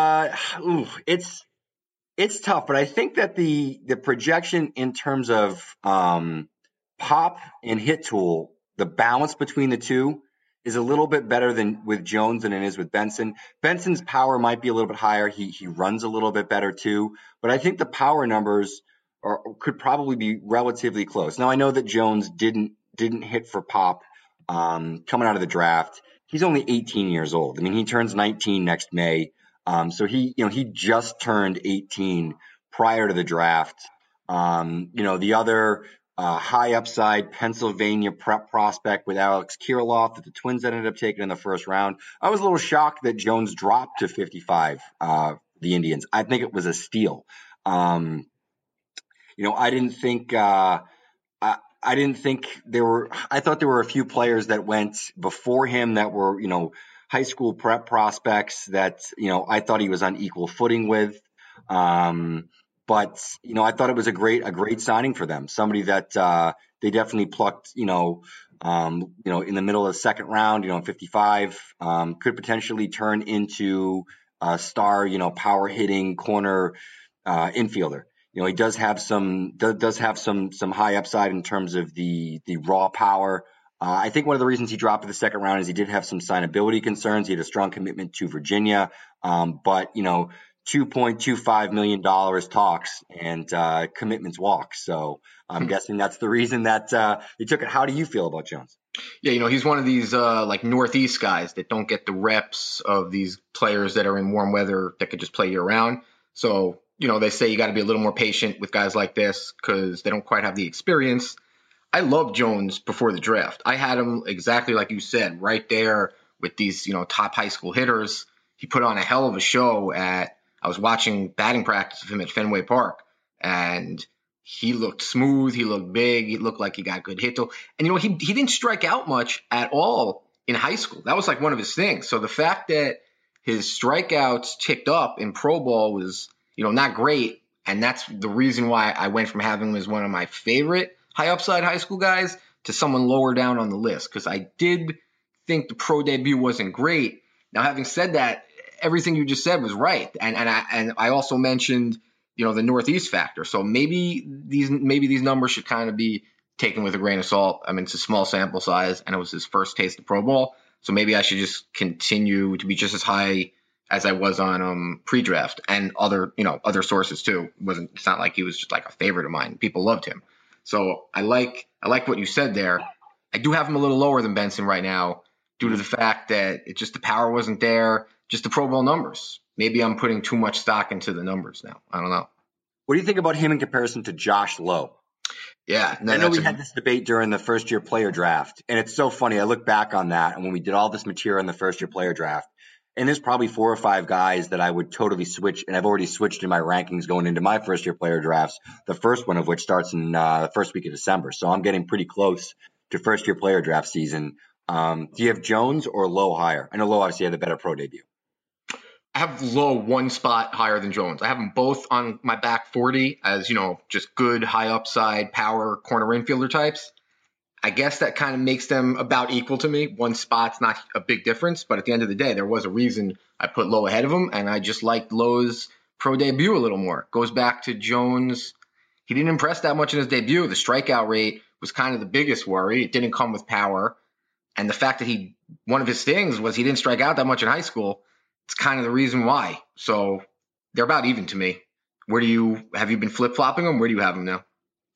it's tough, but I think that the projection in terms of pop and hit tool, the balance between the two is a little bit better than with Jones than it is with Benson. Benson's power might be a little bit higher. He runs a little bit better too, but I think the power numbers could probably be relatively close. Now I know that Jones didn't hit for pop coming out of the draft. He's only 18 years old. I mean, he turns 19 next May. So he just turned 18 prior to the draft. The other high upside Pennsylvania prep prospect with Alex Kirilloff that the Twins ended up taking in the first round. I was a little shocked that Jones dropped to 55, the Indians. I think it was a steal. I didn't think I thought there were a few players that went before him that were, high school prep prospects that, I thought he was on equal footing with. But I thought it was a great signing for them. Somebody that they definitely plucked, in the middle of the second round, 55, could potentially turn into a star, power hitting corner infielder. He does have some high upside in terms of the raw power. I think one of the reasons he dropped to the second round is he did have some signability concerns. He had a strong commitment to Virginia, but $2.25 million talks and commitments walk. So I'm guessing that's the reason that they took it. How do you feel about Jones? Yeah, he's one of these like Northeast guys that don't get the reps of these players that are in warm weather that could just play year round. So they say you got to be a little more patient with guys like this because they don't quite have the experience. I loved Jones before the draft. I had him exactly like you said, right there with these, top high school hitters. He put on a hell of a show I was watching batting practice of him at Fenway Park, and he looked smooth. He looked big. He looked like he got good hit. And, he didn't strike out much at all in high school. That was like one of his things. So the fact that his strikeouts ticked up in pro ball was, not great. And that's the reason why I went from having him as one of my favorite high upside high school guys to someone lower down on the list. Because I did think the pro debut wasn't great. Now, having said that, everything you just said was right. And I also mentioned, the Northeast factor. So maybe these numbers should kind of be taken with a grain of salt. I mean, it's a small sample size and it was his first taste of pro ball. So maybe I should just continue to be just as high as I was on pre-draft and other sources too. It's not like he was just like a favorite of mine. People loved him. So I like what you said there. I do have him a little lower than Benson right now due to the fact that the power wasn't there, just the pro ball numbers. Maybe I'm putting too much stock into the numbers now. I don't know. What do you think about him in comparison to Josh Lowe? Yeah. I know we had this debate during the first year player draft, and it's so funny. I look back on that, and when we did all this material in the first year player draft, And there's probably 4 or 5 guys that I would totally switch, and I've already switched in my rankings going into my first-year player drafts, the first one of which starts in the first week of December. So I'm getting pretty close to first-year player draft season. Do you have Jones or Lowe higher? I know Lowe obviously had a better pro debut. I have Lowe one spot higher than Jones. I have them both on my back 40 as, just good, high upside, power, corner infielder types. I guess that kind of makes them about equal to me. One spot's not a big difference, but at the end of the day, there was a reason I put Lowe ahead of him, and I just liked Lowe's pro debut a little more. Goes back to Jones. He didn't impress that much in his debut. The strikeout rate was kind of the biggest worry. It didn't come with power. And the fact that one of his things was he didn't strike out that much in high school, it's kind of the reason why. So they're about even to me. Have you been flip-flopping them? Where do you have them now?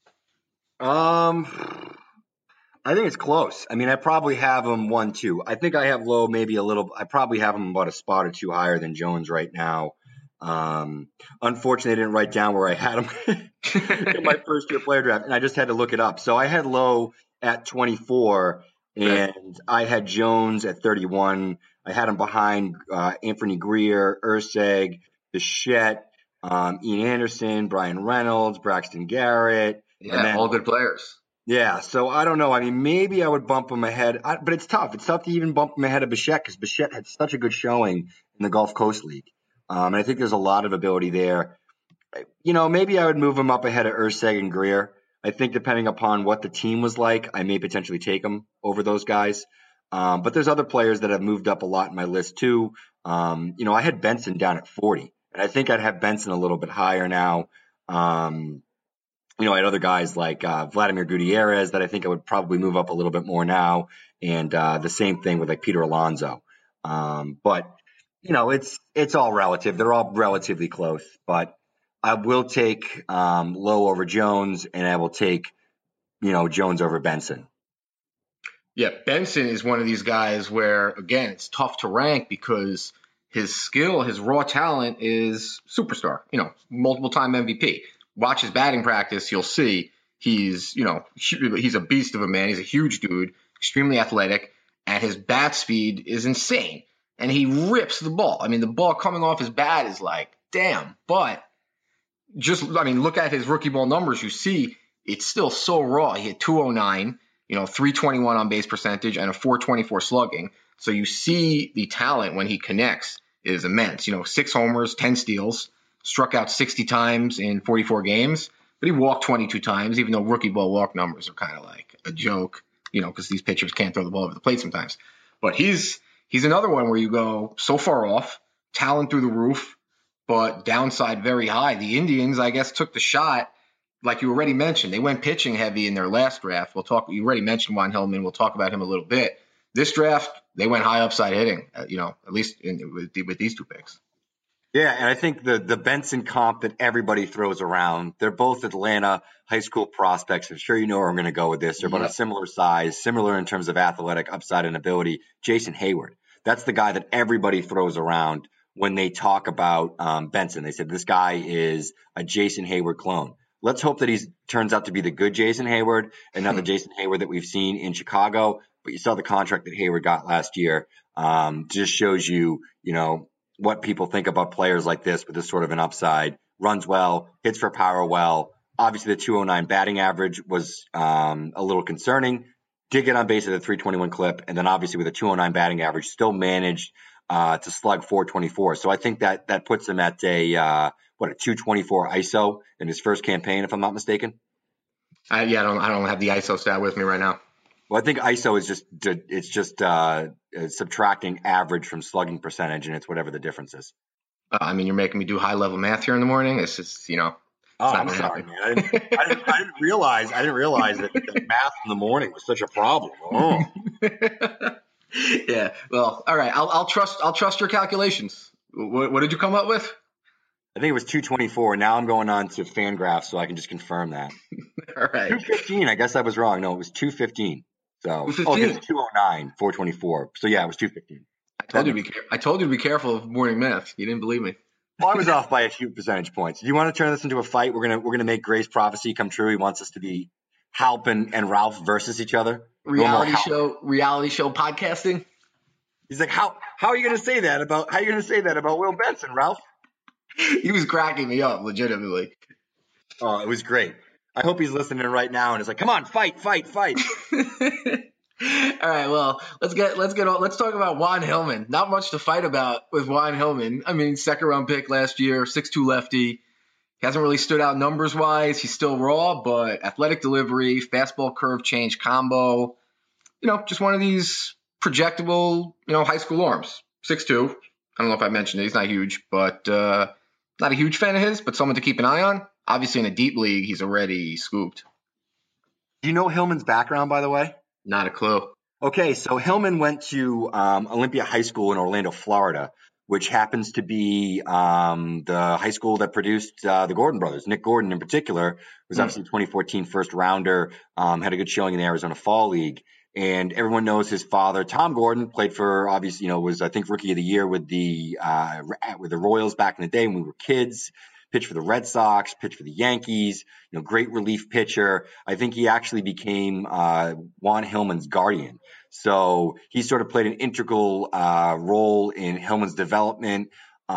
I think it's close. I mean, I probably have him 1-2. I think I have Lowe maybe a little. I probably have him about a spot or two higher than Jones right now. Unfortunately, I didn't write down where I had him in my first year player draft, and I just had to look it up. So I had Lowe at 24, and I had Jones at 31. I had him behind Anthony Greer, Urseg, Bichette, Ian Anderson, Brian Reynolds, Braxton Garrett. Yeah, all good players. Yeah, so I don't know. I mean, maybe I would bump him ahead, but it's tough. It's tough to even bump him ahead of Bichette because Bichette had such a good showing in the Gulf Coast League. And I think there's a lot of ability there. Maybe I would move him up ahead of Urseg and Greer. I think depending upon what the team was like, I may potentially take him over those guys. But there's other players that have moved up a lot in my list too. I had Benson down at 40, and I think I'd have Benson a little bit higher now. I had other guys like Vladimir Gutierrez that I think I would probably move up a little bit more now, and the same thing with like Peter Alonso. But it's all relative. They're all relatively close. But I will take Lowe over Jones, and I will take Jones over Benson. Yeah, Benson is one of these guys where, again, it's tough to rank because his skill, his raw talent is superstar. Multiple-time MVP. Watch his batting practice, you'll see he's a beast of a man. He's a huge dude, extremely athletic, and his bat speed is insane. And he rips the ball. I mean, the ball coming off his bat is like, damn. But look at his rookie ball numbers. You see it's still so raw. He had 209, 321 on base percentage, and a 424 slugging. So you see the talent when he connects is immense. 6 homers, 10 steals. Struck out 60 times in 44 games, but he walked 22 times, even though rookie ball walk numbers are kind of like a joke, because these pitchers can't throw the ball over the plate sometimes. But he's another one where you go so far off, talent through the roof, but downside very high. The Indians, I guess, took the shot, like you already mentioned. They went pitching heavy in their last draft. You already mentioned Juan Hellman. We'll talk about him a little bit. This draft, they went high upside hitting, at least with these 2 picks. Yeah, and I think the Benson comp that everybody throws around, they're both Atlanta high school prospects. I'm sure you know where I'm going to go with this. They're about a similar size, similar in terms of athletic upside and ability. Jason Hayward, that's the guy that everybody throws around when they talk about Benson. They said this guy is a Jason Hayward clone. Let's hope that he turns out to be the good Jason Hayward and not the Jason Hayward that we've seen in Chicago. But you saw the contract that Hayward got last year. Just shows you, what people think about players like this with this sort of an upside. Runs well, hits for power well. Obviously, the 209 batting average was a little concerning. Did get on base at a 321 clip, and then obviously with a 209 batting average, still managed to slug 424. So I think that puts him at a 224 ISO in his first campaign, if I'm not mistaken. I don't have the ISO stat with me right now. Well, I think ISO is just subtracting average from slugging percentage, and it's whatever the difference is. You're making me do high level math here in the morning. It's just, Oh, I'm sorry, man. I didn't realize that math in the morning was such a problem. Oh. Yeah. Well, all right. I'll trust your calculations. What did you come up with? I think it was 224. Now I'm going on to Fangraphs so I can just confirm that. All right. 215. I guess I was wrong. No, it was 215. So, it's 209, 424. So yeah, it was 215. I told you to be careful of morning math. You didn't believe me. Well, I was off by a few percentage points. Do you want to turn this into a fight? We're gonna make Gray's prophecy come true. He wants us to be Halp and Ralph versus each other. Reality show podcasting. He's like, how are you going to say that about Will Benson, Ralph? He was cracking me up, legitimately. Oh, it was great. I hope he's listening right now and is like, come on, fight. All right, well, let's talk about Juan Hillman. Not much to fight about with Juan Hillman. I mean, second round pick last year, 6'2" lefty. He hasn't really stood out numbers wise. He's still raw, but athletic delivery, fastball curve change combo. Just one of these projectable, high school arms. 6'2". I don't know if I mentioned it. He's not huge, but not a huge fan of his, but someone to keep an eye on. Obviously, in a deep league, he's already scooped. Do you know Hillman's background, by the way? Not a clue. Okay, so Hillman went to Olympia High School in Orlando, Florida, which happens to be the high school that produced the Gordon brothers. Nick Gordon, in particular, was obviously a 2014 first rounder, had a good showing in the Arizona Fall League. And everyone knows his father, Tom Gordon, played for, obviously, was, I think, Rookie of the Year with the Royals back in the day when we were kids. Pitched for the Red Sox, pitched for the Yankees, great relief pitcher. I think he actually became Juan Hillman's guardian. So he sort of played an integral role in Hillman's development.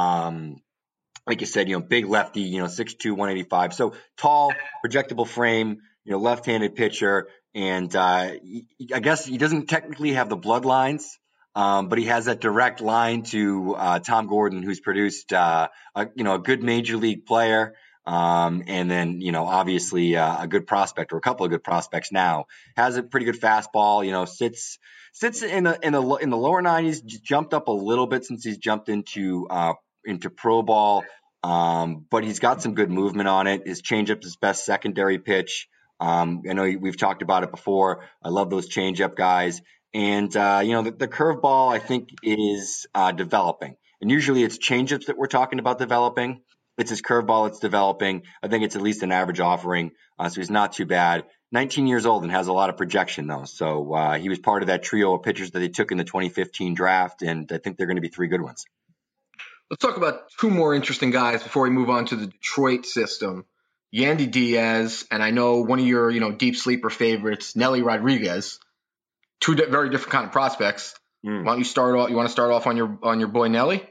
Like you said, big lefty, 6'2", 185. So tall, projectable frame, left-handed pitcher. And I guess he doesn't technically have the bloodlines. But he has that direct line to Tom Gordon, who's produced a good major league player, and then obviously a good prospect or a couple of good prospects now. Has a pretty good fastball. Sits in the lower 90s. Jumped up a little bit since he's jumped into pro ball, but he's got some good movement on it. His changeup is his best secondary pitch. I know we've talked about it before. I love those changeup guys. And, the curveball, I think, is developing. And usually it's changeups that we're talking about developing. It's his curveball that's developing. I think it's at least an average offering. So he's not too bad. 19 years old and has a lot of projection, though. So he was part of that trio of pitchers that they took in the 2015 draft. And I think they're going to be three good ones. Let's talk about two more interesting guys before we move on to the Detroit system. Yandy Diaz, and I know one of your, deep sleeper favorites, Nelly Rodriguez. Two very different kind of prospects. Why don't you start off? You want to start off on your boy Nelly?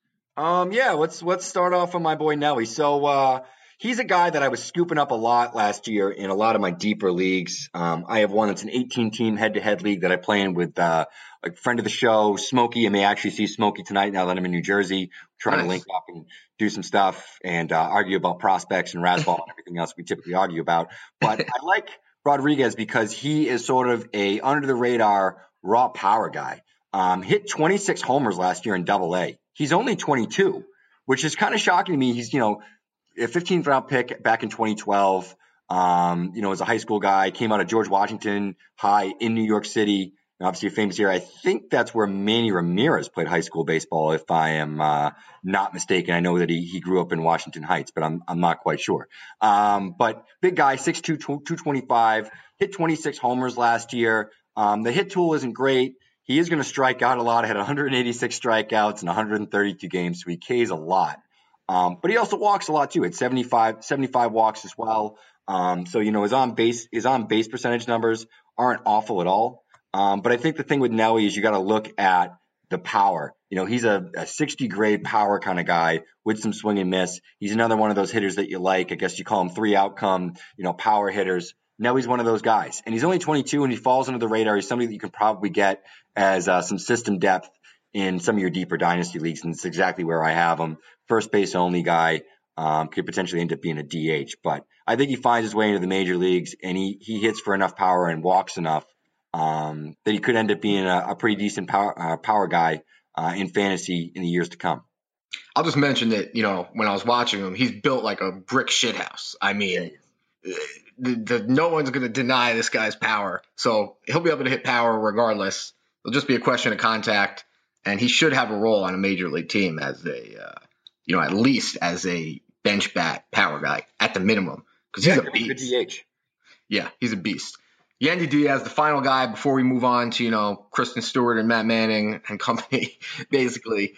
Yeah, let's start off on my boy Nelly. So he's a guy that I was scooping up a lot last year in a lot of my deeper leagues. I have one that's an 18-team head-to-head league that I play in with a friend of the show, Smokey. I may actually see Smokey tonight now that I'm in New Jersey. Trying to link up and do some stuff and argue about prospects and Razzball and everything else we typically argue about. But I like Rodriguez because he is sort of a under-the-radar raw power guy. Hit 26 homers last year in Double-A. He's only 22, which is kind of shocking to me. He's, a 15th round pick back in 2012. As a high school guy, came out of George Washington High in New York City. Obviously, a famous here. I think that's where Manny Ramirez played high school baseball, if I am not mistaken. I know that he grew up in Washington Heights, but I'm not quite sure. But big guy, 6'2", 225, hit 26 homers last year. The hit tool isn't great. He is going to strike out a lot. Had 186 strikeouts in 132 games, so he Ks a lot. But he also walks a lot too. At 75 walks as well. So his on base percentage numbers aren't awful at all. But I think the thing with Nelly is you got to look at the power. He's a 60 grade power kind of guy with some swing and miss. He's another one of those hitters that you like. I guess you call him 3 outcome, power hitters. Nelly's one of those guys, and he's only 22 and he falls under the radar. He's somebody that you can probably get as some system depth in some of your deeper dynasty leagues. And it's exactly where I have him. First base only guy, could potentially end up being a DH, but I think he finds his way into the major leagues and he hits for enough power and walks enough that he could end up being a pretty decent power guy in fantasy in the years to come. I'll just mention that, when I was watching him, he's built like a brick shithouse. I mean, no one's going to deny this guy's power. So he'll be able to hit power regardless. It'll just be a question of contact. And he should have a role on a major league team as at least as a bench bat power guy at the minimum. Because he's a beast. Good DH. Yeah, he's a beast. Yandy Diaz, the final guy before we move on to, Kristen Stewart and Matt Manning and company, basically.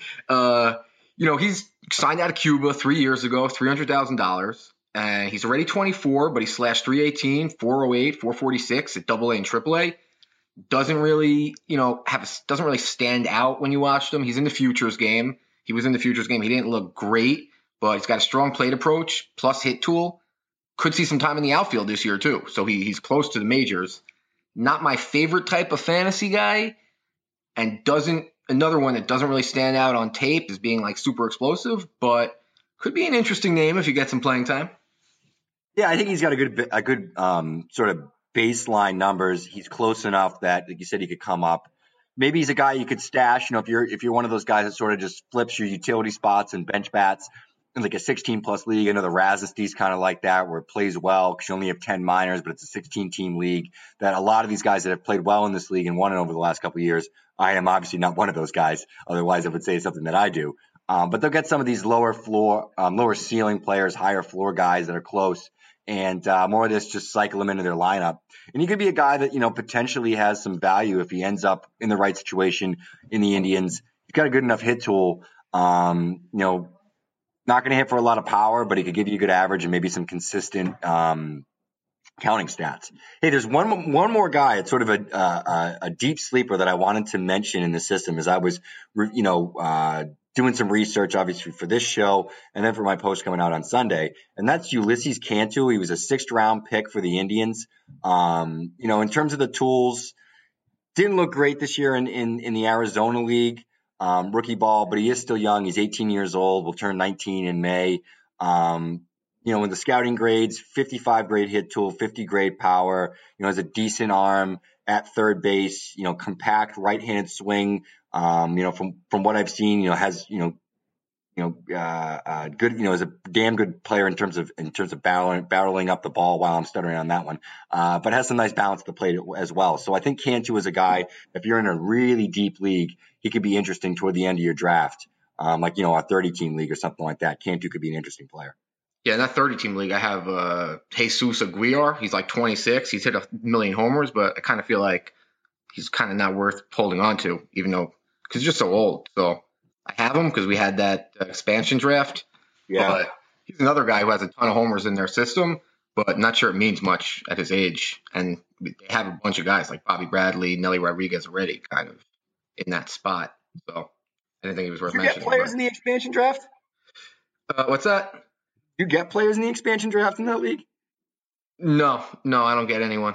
He's signed out of Cuba 3 years ago, $300,000. And he's already 24, but he slashed 318, 408, 446 at AA and AAA. doesn't really, doesn't really stand out when you watch him. He's in the futures game. He was in the futures game. He didn't look great, but he's got a strong plate approach plus hit tool. Could see some time in the outfield this year too. So he's close to the majors. Not my favorite type of fantasy guy, and another one that doesn't really stand out on tape as being like super explosive, but could be an interesting name if you get some playing time. Yeah, I think he's got a good sort of baseline numbers. He's close enough that, like you said, he could come up. Maybe he's a guy you could stash. If you're one of those guys that sort of just flips your utility spots and bench bats in like a 16-plus league. I know the Razasty's kind of like that, where it plays well because you only have 10 minors, but it's a 16-team league. That a lot of these guys that have played well in this league and won it over the last couple of years. I am obviously not one of those guys. Otherwise, I would say something that I do. But they'll get some of these lower ceiling players, higher floor guys that are close. And more of this, just cycle him into their lineup. And he could be a guy that, potentially has some value if he ends up in the right situation in the Indians. He's got a good enough hit tool. Not going to hit for a lot of power, but he could give you a good average and maybe some consistent counting stats. Hey, there's one more guy. It's sort of a deep sleeper that I wanted to mention in the system as I was, doing some research, obviously, for this show and then for my post coming out on Sunday. And that's Ulysses Cantu. He was a 6th-round pick for the Indians. In terms of the tools, didn't look great this year in the Arizona League, rookie ball, but he is still young. He's 18 years old. Will turn 19 in May. In the scouting grades, 55 grade hit tool, 50 grade power, has a decent arm at third base, compact right-handed swing. From what I've seen, has, good, is a damn good player in terms of barreling up the ball while I'm stuttering on that one. But has some nice balance at the plate as well. So I think Cantu is a guy, if you're in a really deep league, he could be interesting toward the end of your draft. A 30-team league or something like that. Cantu could be an interesting player. Yeah, in that 30-team league, I have Jesus Aguilar. He's like 26. He's hit 1 million homers, but I kind of feel like he's kind of not worth holding on to, even though because he's just so old. So I have him because we had that expansion draft. Yeah. But he's another guy who has a ton of homers in their system, but not sure it means much at his age. And they have a bunch of guys like Bobby Bradley, Nelly Rodriguez already kind of in that spot. So I didn't think he was worth mentioning. You get players in the expansion draft? What's that? You get players in the expansion draft in that league? No, I don't get anyone.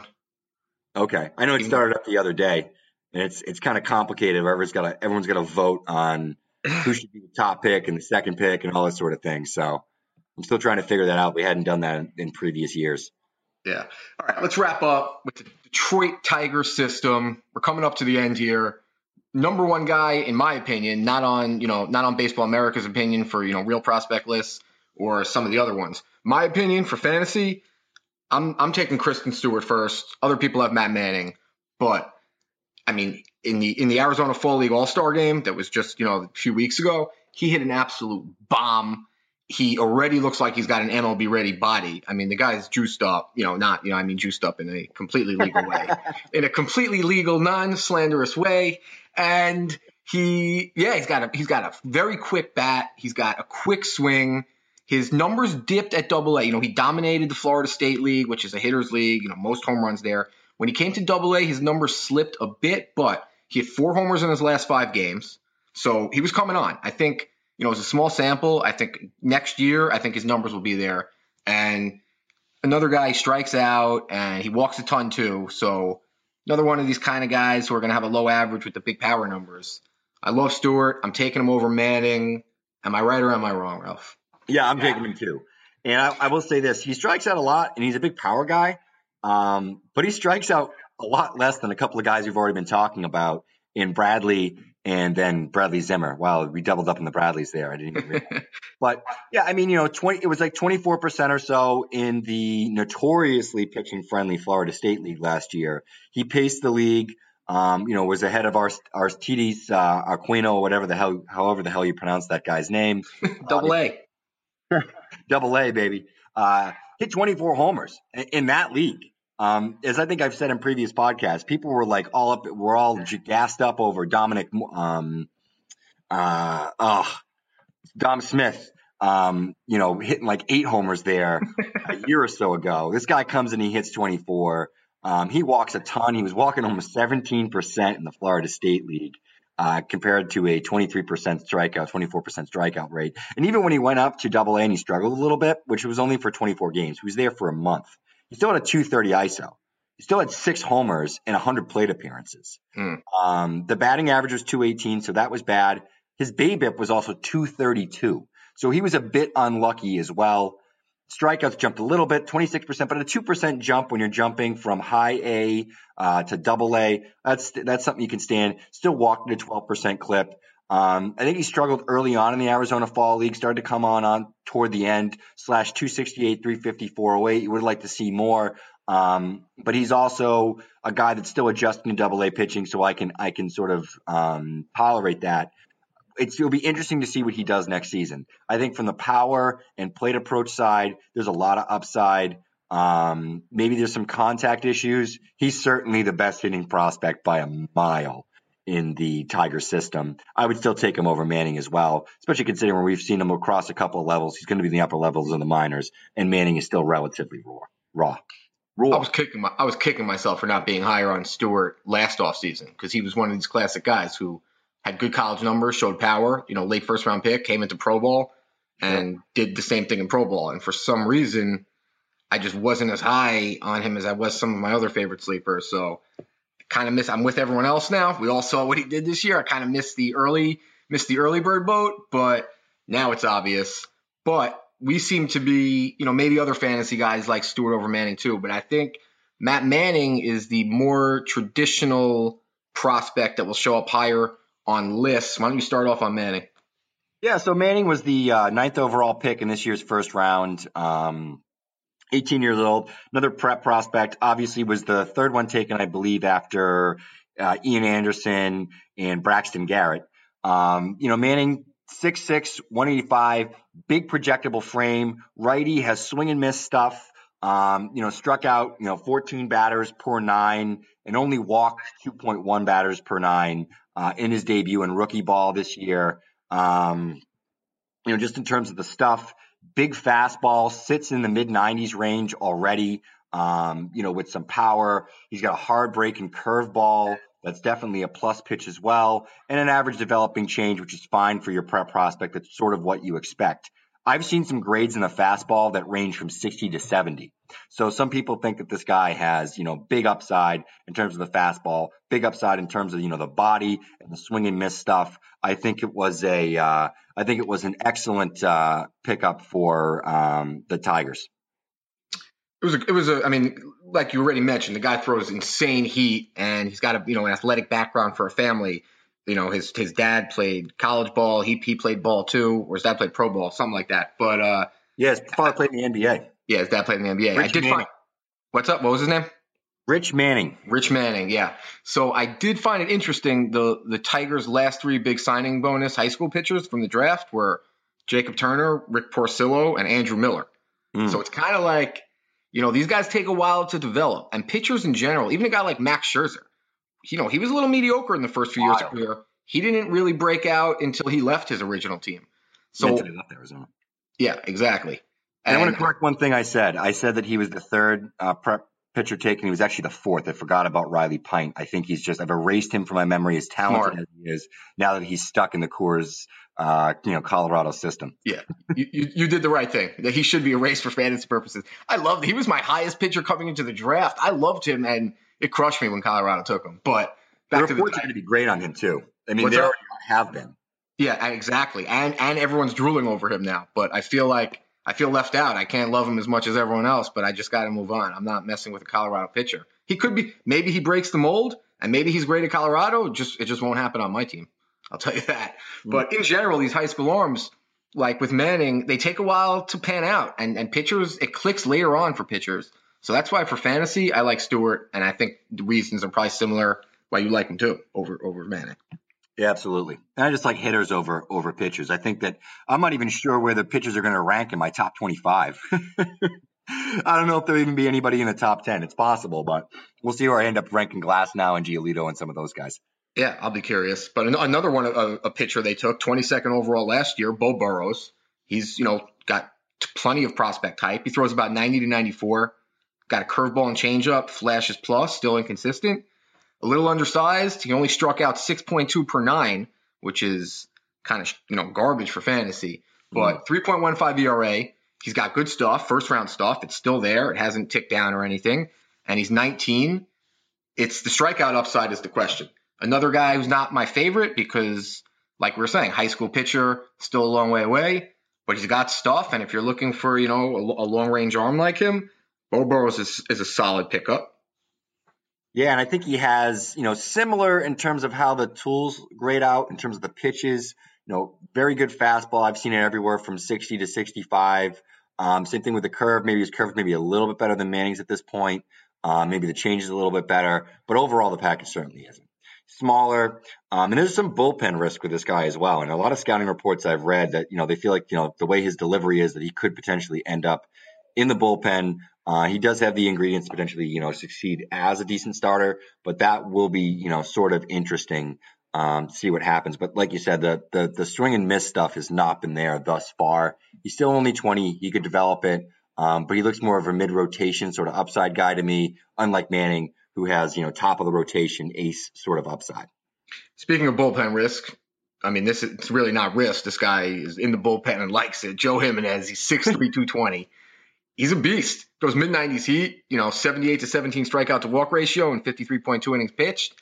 Okay. I know it started up the other day. And it's kind of complicated. Everyone's got to vote on who should be the top pick and the second pick and all that sort of thing. So I'm still trying to figure that out. We hadn't done that in previous years. Yeah. All right. Let's wrap up with the Detroit Tigers system. We're coming up to the end here. Number one guy, in my opinion, not on Baseball America's opinion for real prospect lists or some of the other ones. My opinion for fantasy, I'm taking Kristen Stewart first. Other people have Matt Manning, but I mean, in the Arizona Fall League All-Star game that was just, a few weeks ago, he hit an absolute bomb. He already looks like he's got an MLB-ready body. I mean, the guy's juiced up, juiced up in a completely legal way, in a completely legal, non-slanderous way. And he's got a very quick bat. He's got a quick swing. His numbers dipped at Double-A. He dominated the Florida State League, which is a hitter's league, most home runs there. When he came to Double-A, his numbers slipped a bit, but he had 4 homers in his last 5 games. So he was coming on. I think, it was a small sample. I think next year, his numbers will be there. And another guy strikes out, and he walks a ton too. So another one of these kind of guys who are going to have a low average with the big power numbers. I love Stewart. I'm taking him over Manning. Am I right or am I wrong, Ralph? Yeah, I'm taking him too. And I will say this. He strikes out a lot, and he's a big power guy. But he strikes out a lot less than a couple of guys we've already been talking about in Bradley and then Bradley Zimmer. Wow, we doubled up on the Bradleys there. I didn't even realize. But yeah, I mean, it was like 24% or so in the notoriously pitching friendly Florida State League last year. He paced the league, was ahead of Aristides Aquino, however the hell you pronounce that guy's name. Double-A. Double-A, baby. Hit 24 homers in that league. As I think I've said in previous podcasts, people were like we're all gassed up over Dom Smith, hitting like 8 homers there a year or so ago. This guy comes and he hits 24. He walks a ton. He was walking almost 17% in the Florida State League, compared to a 23% strikeout, 24% strikeout rate. And even when he went up to Double A and he struggled a little bit, which was only for 24 games, he was there for a month. He still had a 230 ISO. He still had 6 homers and 100 plate appearances. The batting average was 218, so that was bad. His BABIP was also 232. So he was a bit unlucky as well. Strikeouts jumped a little bit, 26%, but a 2% jump when you're jumping from high A to Double A. That's something you can stand. Still walked at a 12% clip. I think he struggled early on in the Arizona Fall League, started to come on toward the end, /268, 350, 408. You would like to see more. But he's also a guy that's still adjusting to Double A pitching, so I can sort of tolerate that. It'll be interesting to see what he does next season. I think from the power and plate approach side, there's a lot of upside. Maybe there's some contact issues. He's certainly the best hitting prospect by a mile in the Tiger system. I would still take him over Manning as well, especially considering when we've seen him across a couple of levels. He's going to be in the upper levels of the minors, and Manning is still relatively raw. I was kicking myself for not being higher on Stewart last offseason because he was one of these classic guys who had good college numbers, showed power, late first round pick, came into Pro Bowl and did the same thing in Pro Bowl. And for some reason, I just wasn't as high on him as I was some of my other favorite sleepers. So I'm with everyone else now. We all saw what he did this year. I kind of missed the early bird boat, but now it's obvious. But we seem to be, maybe other fantasy guys like Stewart over Manning too. But I think Matt Manning is the more traditional prospect that will show up higher on lists. Why don't you start off on Manning? Yeah, so Manning was the 9th overall pick in this year's first round. 18 years old, another prep prospect. Obviously was the third one taken, I believe, after Ian Anderson and Braxton Garrett. Manning, 6'6", 185, big projectable frame. Righty, has swing and miss stuff. Struck out, 14 batters per 9 and only walked 2.1 batters per 9 in his debut in rookie ball this year. Just in terms of the stuff, big fastball, sits in the mid-90s range already, with some power. He's got a hard break and curveball. That's definitely a plus pitch as well. And an average developing change, which is fine for your prep prospect. That's sort of what you expect. I've seen some grades in the fastball that range from 60 to 70. So some people think that this guy has, big upside in terms of the fastball, big upside in terms of, the body and the swing and miss stuff. I think it was an excellent pickup for the Tigers. It was like you already mentioned, the guy throws insane heat and he's got an athletic background for a family. His dad played college ball. He played ball too, or his dad played pro ball, something like that. But his father played in the NBA. Yeah, his dad played in the NBA. What's up? What was his name? Rich Manning. Rich Manning, yeah. So I did find it interesting. The Tigers' last 3 big signing bonus high school pitchers from the draft were Jacob Turner, Rick Porcello, and Andrew Miller. So it's kind of like, these guys take a while to develop. And pitchers in general, even a guy like Max Scherzer, he was a little mediocre in the first few years of career. He didn't really break out until he left his original team. So until he left Arizona. Yeah, exactly. And I want to correct one thing I said. I said that he was the third prep pitcher taken. He was actually the 4th. I forgot about Riley Pint. I think I've erased him from my memory, as talented as he is, now that he's stuck in the Coors, Colorado system. Yeah, you did the right thing. That he should be erased for fantasy purposes. He was my highest pitcher coming into the draft. I loved him, and it crushed me when Colorado took him. But back to the reports are going to be great on him too. I mean, they already have been. Yeah, exactly. And everyone's drooling over him now. But I feel left out. I can't love him as much as everyone else, but I just got to move on. I'm not messing with a Colorado pitcher. He could be, maybe he breaks the mold, and maybe he's great at Colorado. It just won't happen on my team. I'll tell you that. But in general, these high school arms, like with Manning, they take a while to pan out. And pitchers, it clicks later on for pitchers. So that's why for fantasy, I like Stewart, and I think the reasons are probably similar why you like him too over Manning. Yeah, absolutely. And I just like hitters over pitchers. I think that I'm not even sure where the pitchers are going to rank in my top 25. I don't know if there'll even be anybody in the top 10. It's possible, but we'll see where I end up ranking Glasnow and Giolito and some of those guys. Yeah, I'll be curious. But another one, a pitcher they took, 22nd overall last year, Bo Burrows. He's, got plenty of prospect hype. He throws about 90 to 94. Got a curveball and changeup, flashes plus, still inconsistent. A little undersized. He only struck out 6.2 per 9, which is kind of, garbage for fantasy. But 3.15 ERA. He's got good stuff, first-round stuff. It's still there. It hasn't ticked down or anything. And he's 19. It's the strikeout upside is the question. Another guy who's not my favorite because, like we were saying, high school pitcher, still a long way away. But he's got stuff. And if you're looking for, a long-range arm like him, Beau Burrows is a solid pickup. Yeah, and I think he has, similar in terms of how the tools grade out, in terms of the pitches, very good fastball. I've seen it everywhere from 60 to 65. Same thing with the curve. Maybe his curve is maybe a little bit better than Manning's at this point. Maybe the change is a little bit better. But overall, the package certainly isn't. Smaller. And there's some bullpen risk with this guy as well. And a lot of scouting reports I've read that, they feel like, the way his delivery is that he could potentially end up in the bullpen. He does have the ingredients to potentially, succeed as a decent starter, but that will be, sort of interesting to see what happens. But like you said, the swing and miss stuff has not been there thus far. He's still only 20. He could develop it, but he looks more of a mid-rotation sort of upside guy to me, unlike Manning, who has, top of the rotation ace sort of upside. Speaking of bullpen risk, it's really not risk. This guy is in the bullpen and likes it. Joe Jimenez, he's 6'3", 220. He's a beast. Goes mid-90s heat, 78 to 17 strikeout to walk ratio and 53.2 innings pitched.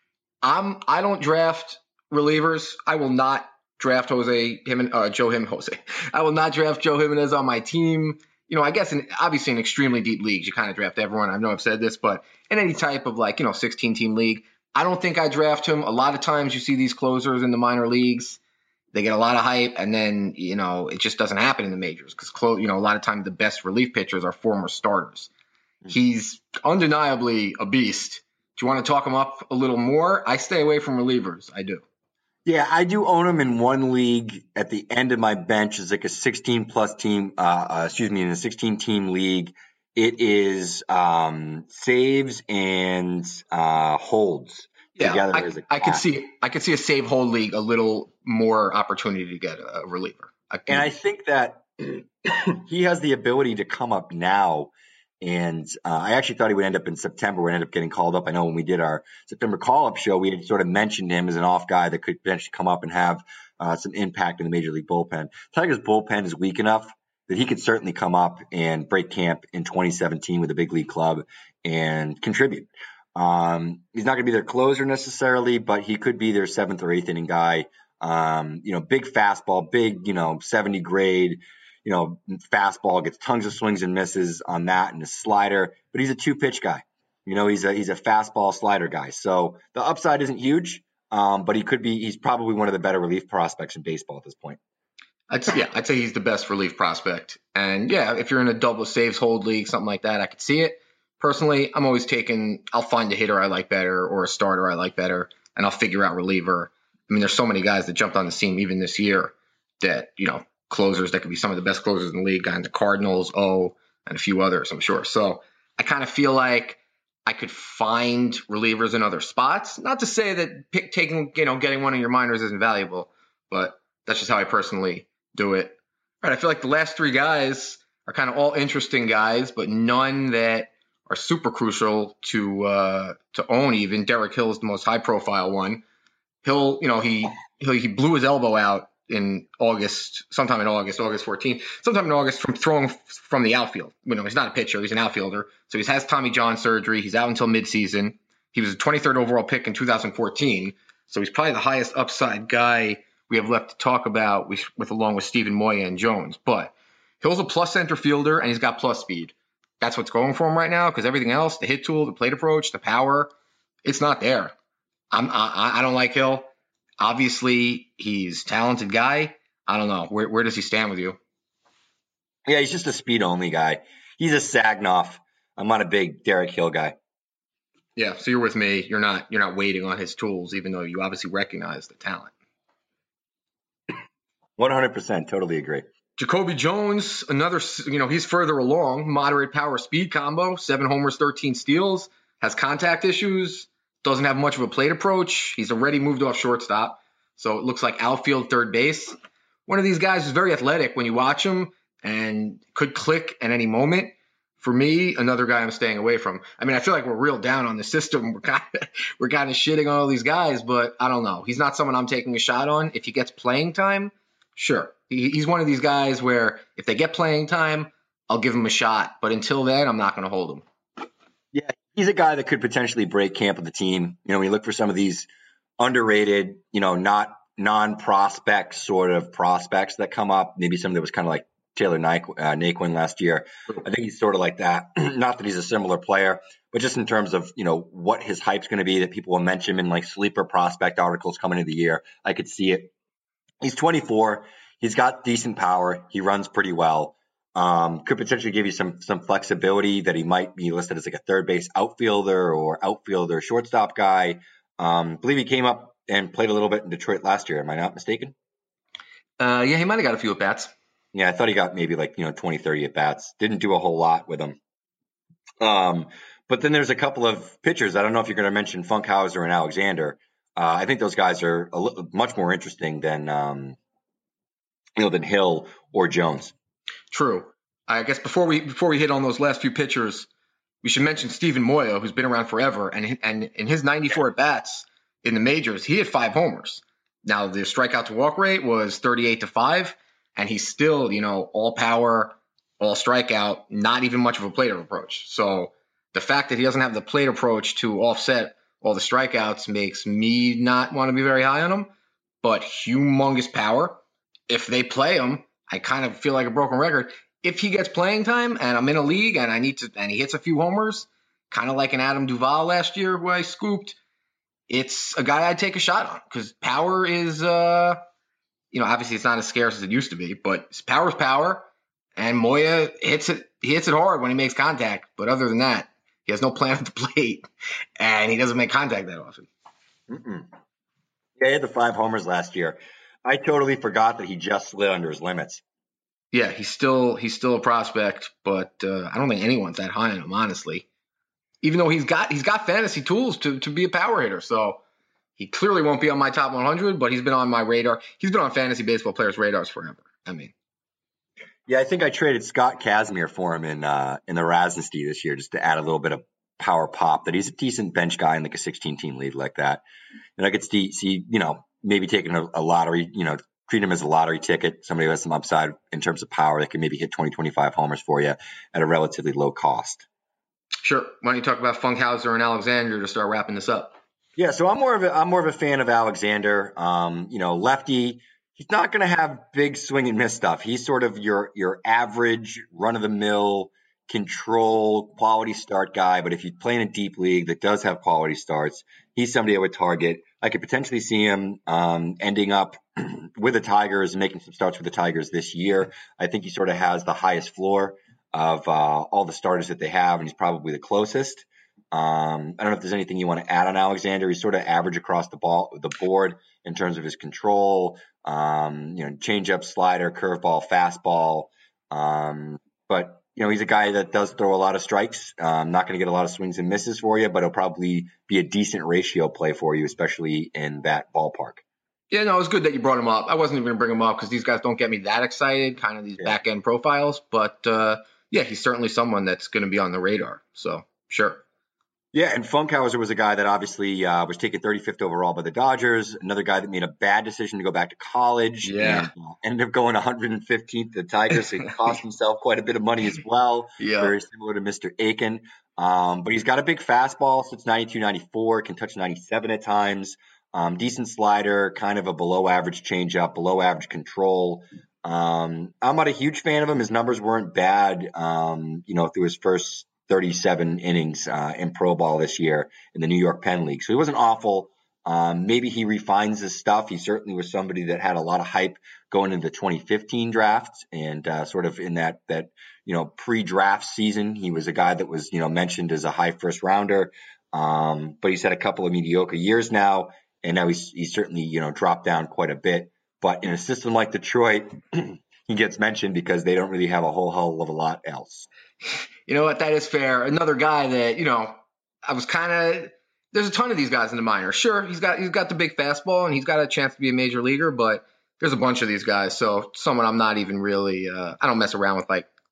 I don't draft relievers. I will not draft Joe Jimenez. I will not draft Joe Jimenez on my team. I guess obviously in extremely deep leagues, you kind of draft everyone. I know I've said this, but in any type of 16-team league, I don't think I draft him. A lot of times you see these closers in the minor leagues. They get a lot of hype, and then, it just doesn't happen in the majors because, a lot of times the best relief pitchers are former starters. He's undeniably a beast. Do you want to talk him up a little more? I stay away from relievers. I do. Yeah, I do own him in one league at the end of my bench. It's like a 16-plus team, in a 16-team league. It is saves and holds. Yeah, I could see a save hold league a little more opportunity to get a reliever. And I think that he has the ability to come up now. And I actually thought he would end up in September. Would end up getting called up. I know when we did our September call-up show, we had sort of mentioned him as an off guy that could potentially come up and have some impact in the major league bullpen. Tigers' bullpen is weak enough that he could certainly come up and break camp in 2017 with a big league club and contribute. He's not going to be their closer necessarily, but he could be their 7th or 8th inning guy. Big fastball, big, 70 grade, fastball, gets tons of swings and misses on that and a slider, but he's a 2-pitch guy. He's a fastball slider guy. So the upside isn't huge, but he's probably one of the better relief prospects in baseball at this point. I'd say he's the best relief prospect. And yeah, if you're in a double saves hold league, something like that, I could see it. Personally, I'm always I'll find a hitter I like better or a starter I like better, and I'll figure out reliever. There's so many guys that jumped on the scene even this year that, closers that could be some of the best closers in the league, guys, the Cardinals, and a few others, I'm sure. So I kind of feel like I could find relievers in other spots. Not to say that getting one of your minors isn't valuable, but that's just how I personally do it. All right, I feel like the last 3 guys are kind of all interesting guys, but none that are super crucial to own. Even Derek Hill is the most high profile one. Hill, he blew his elbow out in August, sometime in August 14th, sometime in August from throwing from the outfield. He's not a pitcher, he's an outfielder. So he has Tommy John surgery. He's out until midseason. He was a 23rd overall pick in 2014. So he's probably the highest upside guy we have left to talk about with along with Steven Moya and Jones. But Hill's a plus center fielder and he's got plus speed. That's what's going for him right now because everything else, the hit tool, the plate approach, the power, it's not there. I don't like Hill. Obviously, he's a talented guy. I don't know. Where does he stand with you? Yeah, he's just a speed-only guy. He's a Sagnoff. I'm not a big Derek Hill guy. Yeah, so you're with me. You're not waiting on his tools, even though you obviously recognize the talent. 100%. Totally agree. Jacoby Jones, another, he's further along. Moderate power speed combo, 7 homers, 13 steals, has contact issues, doesn't have much of a plate approach. He's already moved off shortstop, so it looks like outfield, third base. One of these guys is very athletic when you watch him and could click at any moment. For me, another guy I'm staying away from. I mean, I feel like we're real down on the system. We're kind of shitting on all these guys, but I don't know. He's not someone I'm taking a shot on. If he gets playing time, sure. He's one of these guys where if they get playing time, I'll give him a shot. But until then, I'm not going to hold him. Yeah, he's a guy that could potentially break camp of the team. When you look for some of these underrated, not non-prospect sort of prospects that come up, maybe something that was kind of like Taylor Naquin last year. I think he's sort of like that. Not that he's a similar player, but just in terms of, what his hype's going to be, that people will mention in like sleeper prospect articles coming into the year. I could see it. He's 24. He's got decent power. He runs pretty well. Could potentially give you some flexibility that he might be listed as like a third base outfielder or outfielder shortstop guy. I believe he came up and played a little bit in Detroit last year. Am I not mistaken? Yeah, he might have got a few at-bats. Yeah, I thought he got maybe like, 20, 30 at-bats. Didn't do a whole lot with him. But then there's a couple of pitchers. I don't know if you're going to mention Funkhauser and Alexander. I think those guys are much more interesting than Hill or Jones. True. I guess before we hit on those last few pitchers, we should mention Steven Moya, who's been around forever. And in his 94 at-bats in the majors, he had 5 homers. Now, the strikeout to walk rate was 38-5. And he's still, all power, all strikeout, not even much of a plate approach. So the fact that he doesn't have the plate approach to offset all the strikeouts makes me not want to be very high on him. But humongous power. If they play him, I kind of feel like a broken record. If he gets playing time and I'm in a league and and he hits a few homers, kind of like an Adam Duvall last year who I scooped, it's a guy I'd take a shot on because power is obviously it's not as scarce as it used to be, but power's power, and Moya hits it hard when he makes contact. But other than that, he has no plan at the plate, and he doesn't make contact that often. Yeah, he had the 5 homers last year. I totally forgot that he just slid under his limits. Yeah, he's still a prospect, but I don't think anyone's that high on him, honestly. Even though he's got fantasy tools to be a power hitter, so. He clearly won't be on my top 100, but he's been on my radar. He's been on fantasy baseball players' radars forever. Yeah, I think I traded Scott Kazmir for him in the Rasmusky this year just to add a little bit of power pop. That he's a decent bench guy in like a 16-team league like that. And I could see maybe taking a lottery, treat him as a lottery ticket. Somebody who has some upside in terms of power that can maybe hit 20, 25 homers for you at a relatively low cost. Sure. Why don't you talk about Funkhauser and Alexander to start wrapping this up? Yeah, so I'm more of a fan of Alexander. Lefty. He's not going to have big swing and miss stuff. He's sort of your average run of the mill control quality start guy. But if you play in a deep league that does have quality starts, he's somebody I would target. I could potentially see him ending up with the Tigers and making some starts with the Tigers this year. I think he sort of has the highest floor of all the starters that they have, and he's probably the closest. I don't know if there's anything you want to add on Alexander. He's sort of average across the board in terms of his control, changeup, slider, curveball, fastball. But he's a guy that does throw a lot of strikes. Not going to get a lot of swings and misses for you, but he'll probably be a decent ratio play for you, especially in that ballpark. Yeah, no, it was good that you brought him up. I wasn't even going to bring him up because these guys don't get me that excited, kind of these back end profiles. But he's certainly someone that's going to be on the radar. So sure. Yeah, and Funkhauser was a guy that obviously was taken 35th overall by the Dodgers. Another guy that made a bad decision to go back to college. Yeah. And ended up going 115th to the Tigers. So he cost himself quite a bit of money as well. Yeah. Very similar to Mr. Aiken. But he's got a big fastball, so it's 92, 94, can touch 97 at times. Decent slider, kind of a below average changeup, below average control. I'm not a huge fan of him. His numbers weren't bad, through his first 37 innings in pro ball this year in the New York Penn League. So he wasn't awful. Maybe he refines his stuff. He certainly was somebody that had a lot of hype going into the 2015 draft and sort of in that pre-draft season. He was a guy that was, mentioned as a high first rounder. But he's had a couple of mediocre years now, and now he's certainly, dropped down quite a bit. But in a system like Detroit, he gets mentioned because they don't really have a whole hell of a lot else. You know what? That is fair. Another guy that, I was there's a ton of these guys in the minors. Sure, he's got the big fastball and he's got a chance to be a major leaguer, but there's a bunch of these guys. So someone I'm not even really, I don't mess around with like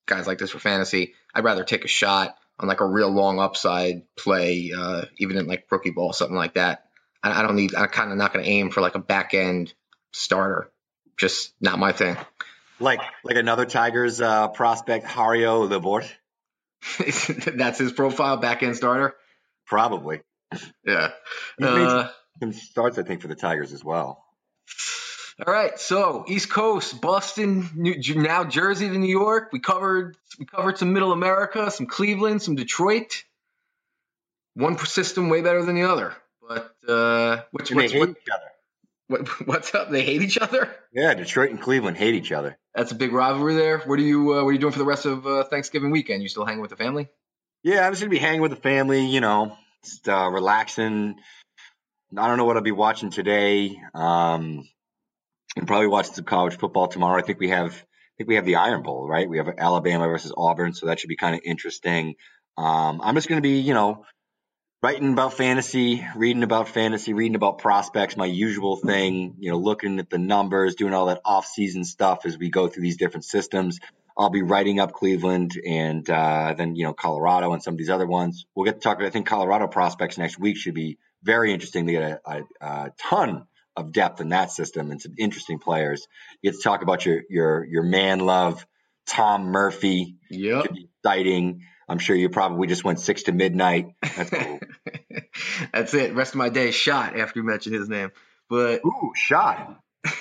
guys like this for fantasy, I'd rather take a shot on like a real long upside play, even in like rookie ball, something like that. I'm kind of not going to aim for like a back end starter. Just not my thing. Like another Tigers prospect, Hario Labort. That's his profile, back end starter. Probably. Yeah. He made some starts, I think, for the Tigers as well. All right, so East Coast, Boston, now Jersey to New York. We covered some Middle America, some Cleveland, some Detroit. One system way better than the other, but they hate each other. What's up? They hate each other? Yeah, Detroit and Cleveland hate each other. That's a big rivalry there. What are you doing for the rest of Thanksgiving weekend? You still hanging with the family? Yeah, I'm just gonna be hanging with the family. Just relaxing. I don't know what I'll be watching today. And probably watch some college football tomorrow. I think we have the Iron Bowl, right? We have Alabama versus Auburn, so that should be kind of interesting. I'm just going to be, writing about fantasy, reading about prospects, my usual thing, looking at the numbers, doing all that off-season stuff as we go through these different systems. I'll be writing up Cleveland and then, Colorado and some of these other ones. We'll get to talk about, I think, Colorado prospects next week should be very interesting. They get a ton of depth in that system and some interesting players. You get to talk about your man love, Tom Murphy. Yep. Should be exciting. I'm sure you probably just went 6 to midnight. That's cool. That's it. Rest of my day shot after you mentioned his name. But shot.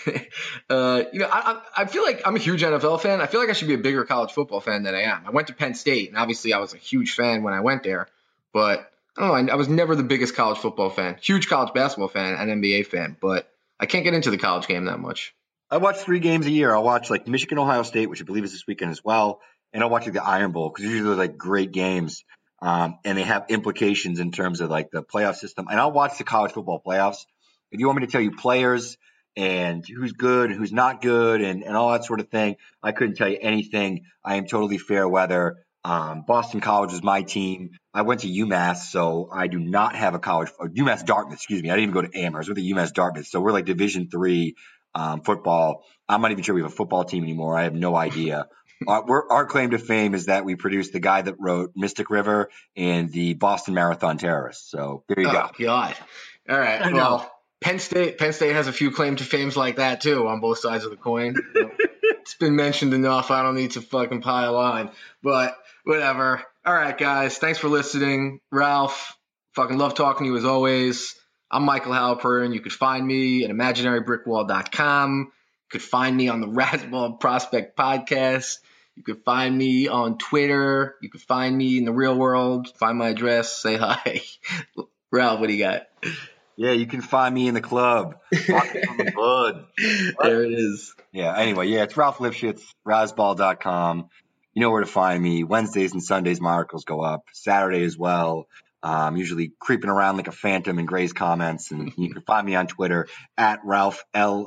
I feel like I'm a huge NFL fan. I feel like I should be a bigger college football fan than I am. I went to Penn State, and obviously I was a huge fan when I went there. But I was never the biggest college football fan. Huge college basketball fan and NBA fan, but I can't get into the college game that much. I watch 3 games a year. I'll watch like Michigan, Ohio State, which I believe is this weekend as well. And I'll watch like the Iron Bowl because usually they're like great games. And they have implications in terms of like the playoff system. And I'll watch the college football playoffs. If you want me to tell you players and who's good, who's not good, and all that sort of thing, I couldn't tell you anything. I am totally fair weather. Boston College is my team. I went to UMass, so I do not have a college – UMass Dartmouth, excuse me. I didn't even go to Amherst. I went to UMass Dartmouth. So we're like Division III football. I'm not even sure we have a football team anymore. I have no idea. Our claim to fame is that we produced the guy that wrote Mystic River and the Boston Marathon Terrorists. So there you go. Oh, God. All right. Well, Penn State has a few claim to fames like that, too, on both sides of the coin. It's been mentioned enough. I don't need to fucking pile on. But whatever. All right, guys. Thanks for listening. Ralph, fucking love talking to you as always. I'm Michael Halpern. You could find me at imaginarybrickwall.com. You could find me on the Razzball Prospect Podcast. You could find me on Twitter. You could find me in the real world. Find my address. Say hi. Ralph, what do you got? Yeah, you can find me in the club. Walking from the bud. There it is. Yeah, anyway, it's Ralph Lifshitz, Razzball.com. You know where to find me. Wednesdays and Sundays, my articles go up. Saturday as well. Usually creeping around like a phantom in Gray's comments. And you can find me on Twitter at Ralph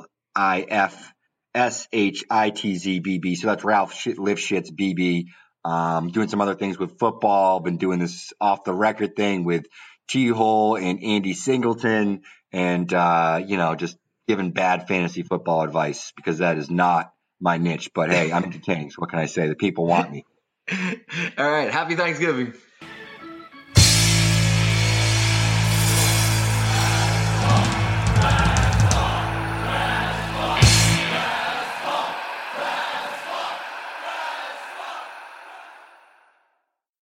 LIFSHITZBB. So that's Ralph Lifshitz BB. Doing some other things with football. Been doing this off the record thing with T-Hole and Andy Singleton. And, just giving bad fantasy football advice because that is not my niche. But hey, I'm entertaining. So what can I say? The people want me. All right. Happy Thanksgiving.